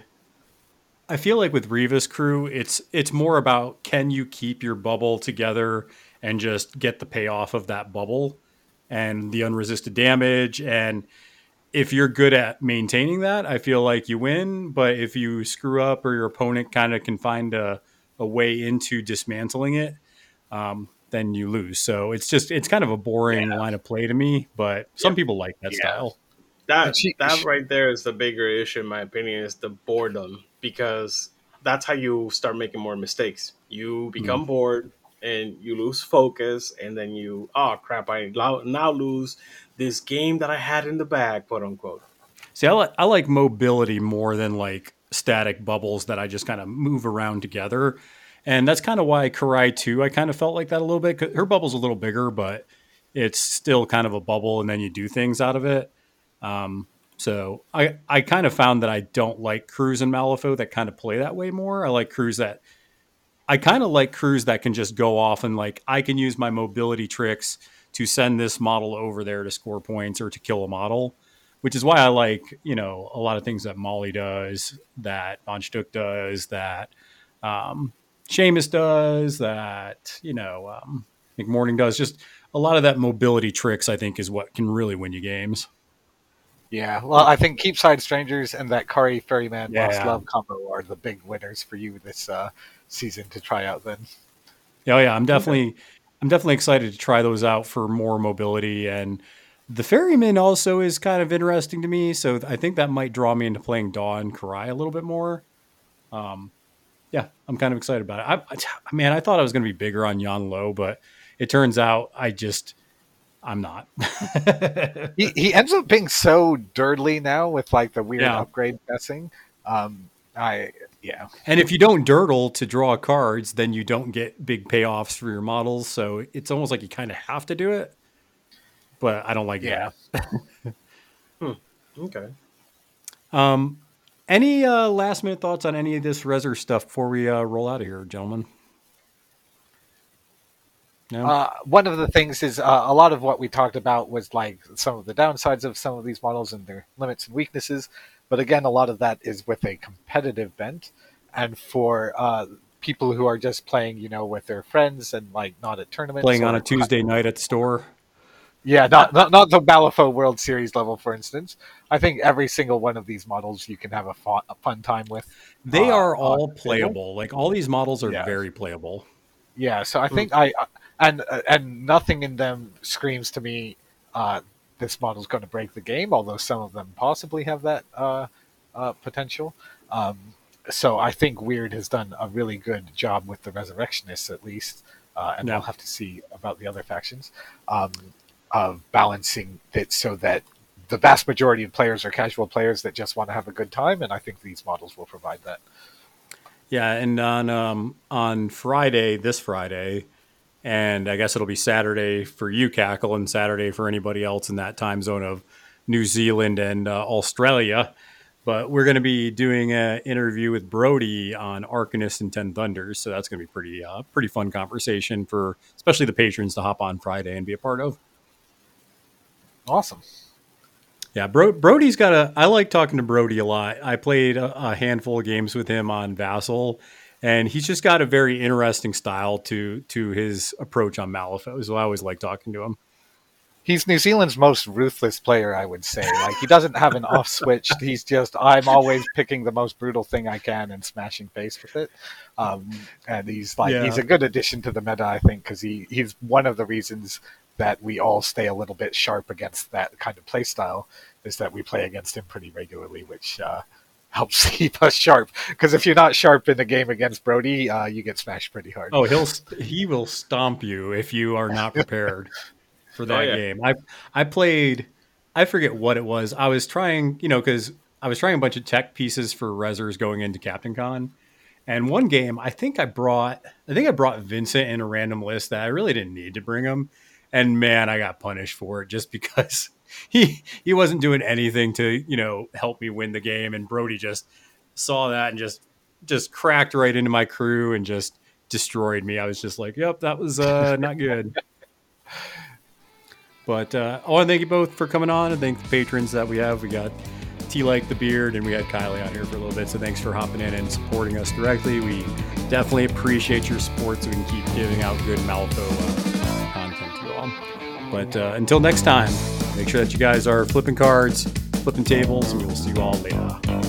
I feel like with Riva's crew, it's it's more about can you keep your bubble together and just get the payoff of that bubble and the unresisted damage. And if you're good at maintaining that, I feel like you win. But if you screw up or your opponent kind of can find a, a way into dismantling it, um, then you lose. So it's just it's kind of a boring line of play to me. But some people like that Yeah. style. That And she- that she- right there is the bigger issue, in my opinion, is the boredom, because that's how you start making more mistakes. You become Hmm. bored and you lose focus, and then you oh crap, I now now lose this game that I had in the bag, quote unquote. See, I like I like mobility more than like static bubbles that I just kind of move around together, and that's kind of why Karai two. I kind of felt like that a little bit. 'Cause her bubble's a little bigger, but it's still kind of a bubble, and then you do things out of it. Um, so I I kind of found that I don't like crews in Malifaux that kind of play that way more. I like crews that I kind of like crews that can just go off and like I can use my mobility tricks to send this model over there to score points or to kill a model, which is why I like, you know, a lot of things that Molly does, that Von Stuck does, that um, Seamus does, that, you know, um, McMorning does. Just a lot of that mobility tricks, I think, is what can really win you games. yeah, well, I think Keepside Strangers and that Kari Ferryman Lost Yeah. Love combo are the big winners for you this uh, season to try out. Then, Oh yeah, I'm definitely, I'm definitely excited to try those out for more mobility. And the Ferryman also is kind of interesting to me, so I think that might draw me into playing Daw and Karai a little bit more. Um, yeah, I'm kind of excited about it. I, I man, I thought I was going to be bigger on Yan Lo, but it turns out I just, I'm not. he he ends up being so dirtly now with like the weird Yeah. upgrade guessing. Um, I yeah. And if you don't dirtle to draw cards, then you don't get big payoffs for your models. So it's almost like you kind of have to do it. But I don't like Yeah. it. Okay. Um, any uh, last minute thoughts on any of this Reser stuff before we uh, roll out of here, gentlemen? No. Uh, one of the things is uh, a lot of what we talked about was like some of the downsides of some of these models and their limits and weaknesses. But again, a lot of that is with a competitive bent, and for uh, people who are just playing, you know, with their friends and like not at tournaments, Playing or, on a Tuesday night at the store. Yeah, not, not not the Malifaux World Series level, for instance. I think every single one of these models you can have a fun, a fun time with. They uh, are all on- playable. Like all these models are Yeah. very playable. Yeah, so I think I and and nothing in them screams to me uh, this model's going to break the game. Although some of them possibly have that uh, uh, potential. Um, so I think Weird has done a really good job with the Resurrectionists, at least, uh, and Yeah. we'll have to see about the other factions, um, of balancing it so that the vast majority of players are casual players that just want to have a good time, and I think these models will provide that. Yeah, and on um, on Friday, this Friday, and I guess it'll be Saturday for you, Cackle, and Saturday for anybody else in that time zone of New Zealand and uh, Australia. But we're going to be doing an interview with Brody on Arcanist and Ten Thunders, so that's going to be pretty uh, pretty fun conversation for especially the patrons to hop on Friday and be a part of. Awesome. Yeah, Bro- Brody's got a. I like talking to Brody a lot. I played a, a handful of games with him on Vassal, and he's just got a very interesting style to to his approach on Malifaux. So I always like talking to him. He's New Zealand's most ruthless player, I would say. Like, he doesn't have an off switch. He's just, I'm always picking the most brutal thing I can and smashing face with it. Um, and he's like, Yeah. he's a good addition to the meta, I think, because he, he's one of the reasons that we all stay a little bit sharp against that kind of play style, is that we play against him pretty regularly, which uh, helps keep us sharp. Because if you're not sharp in a game against Brody, uh, you get smashed pretty hard. Oh, he'll st- he will stomp you if you are not prepared for that Oh, yeah. game. I I played. I forget what it was. I was trying, you know, because I was trying a bunch of tech pieces for Rezzers going into Captain Con. And one game, I think I brought, I think I brought Vincent in a random list that I really didn't need to bring him. And man, I got punished for it just because he he wasn't doing anything to, you know, help me win the game. And Brody just saw that and just just cracked right into my crew and just destroyed me. I was just like, yep, that was uh, not good. But uh, I want to thank you both for coming on and thank the patrons that we have. We got T Like the Beard and we had Kylie on here for a little bit. So thanks for hopping in and supporting us directly. We definitely appreciate your support so we can keep giving out good Malifaux uh, content to you all. But uh, until next time, make sure that you guys are flipping cards, flipping tables, and we will see you all later.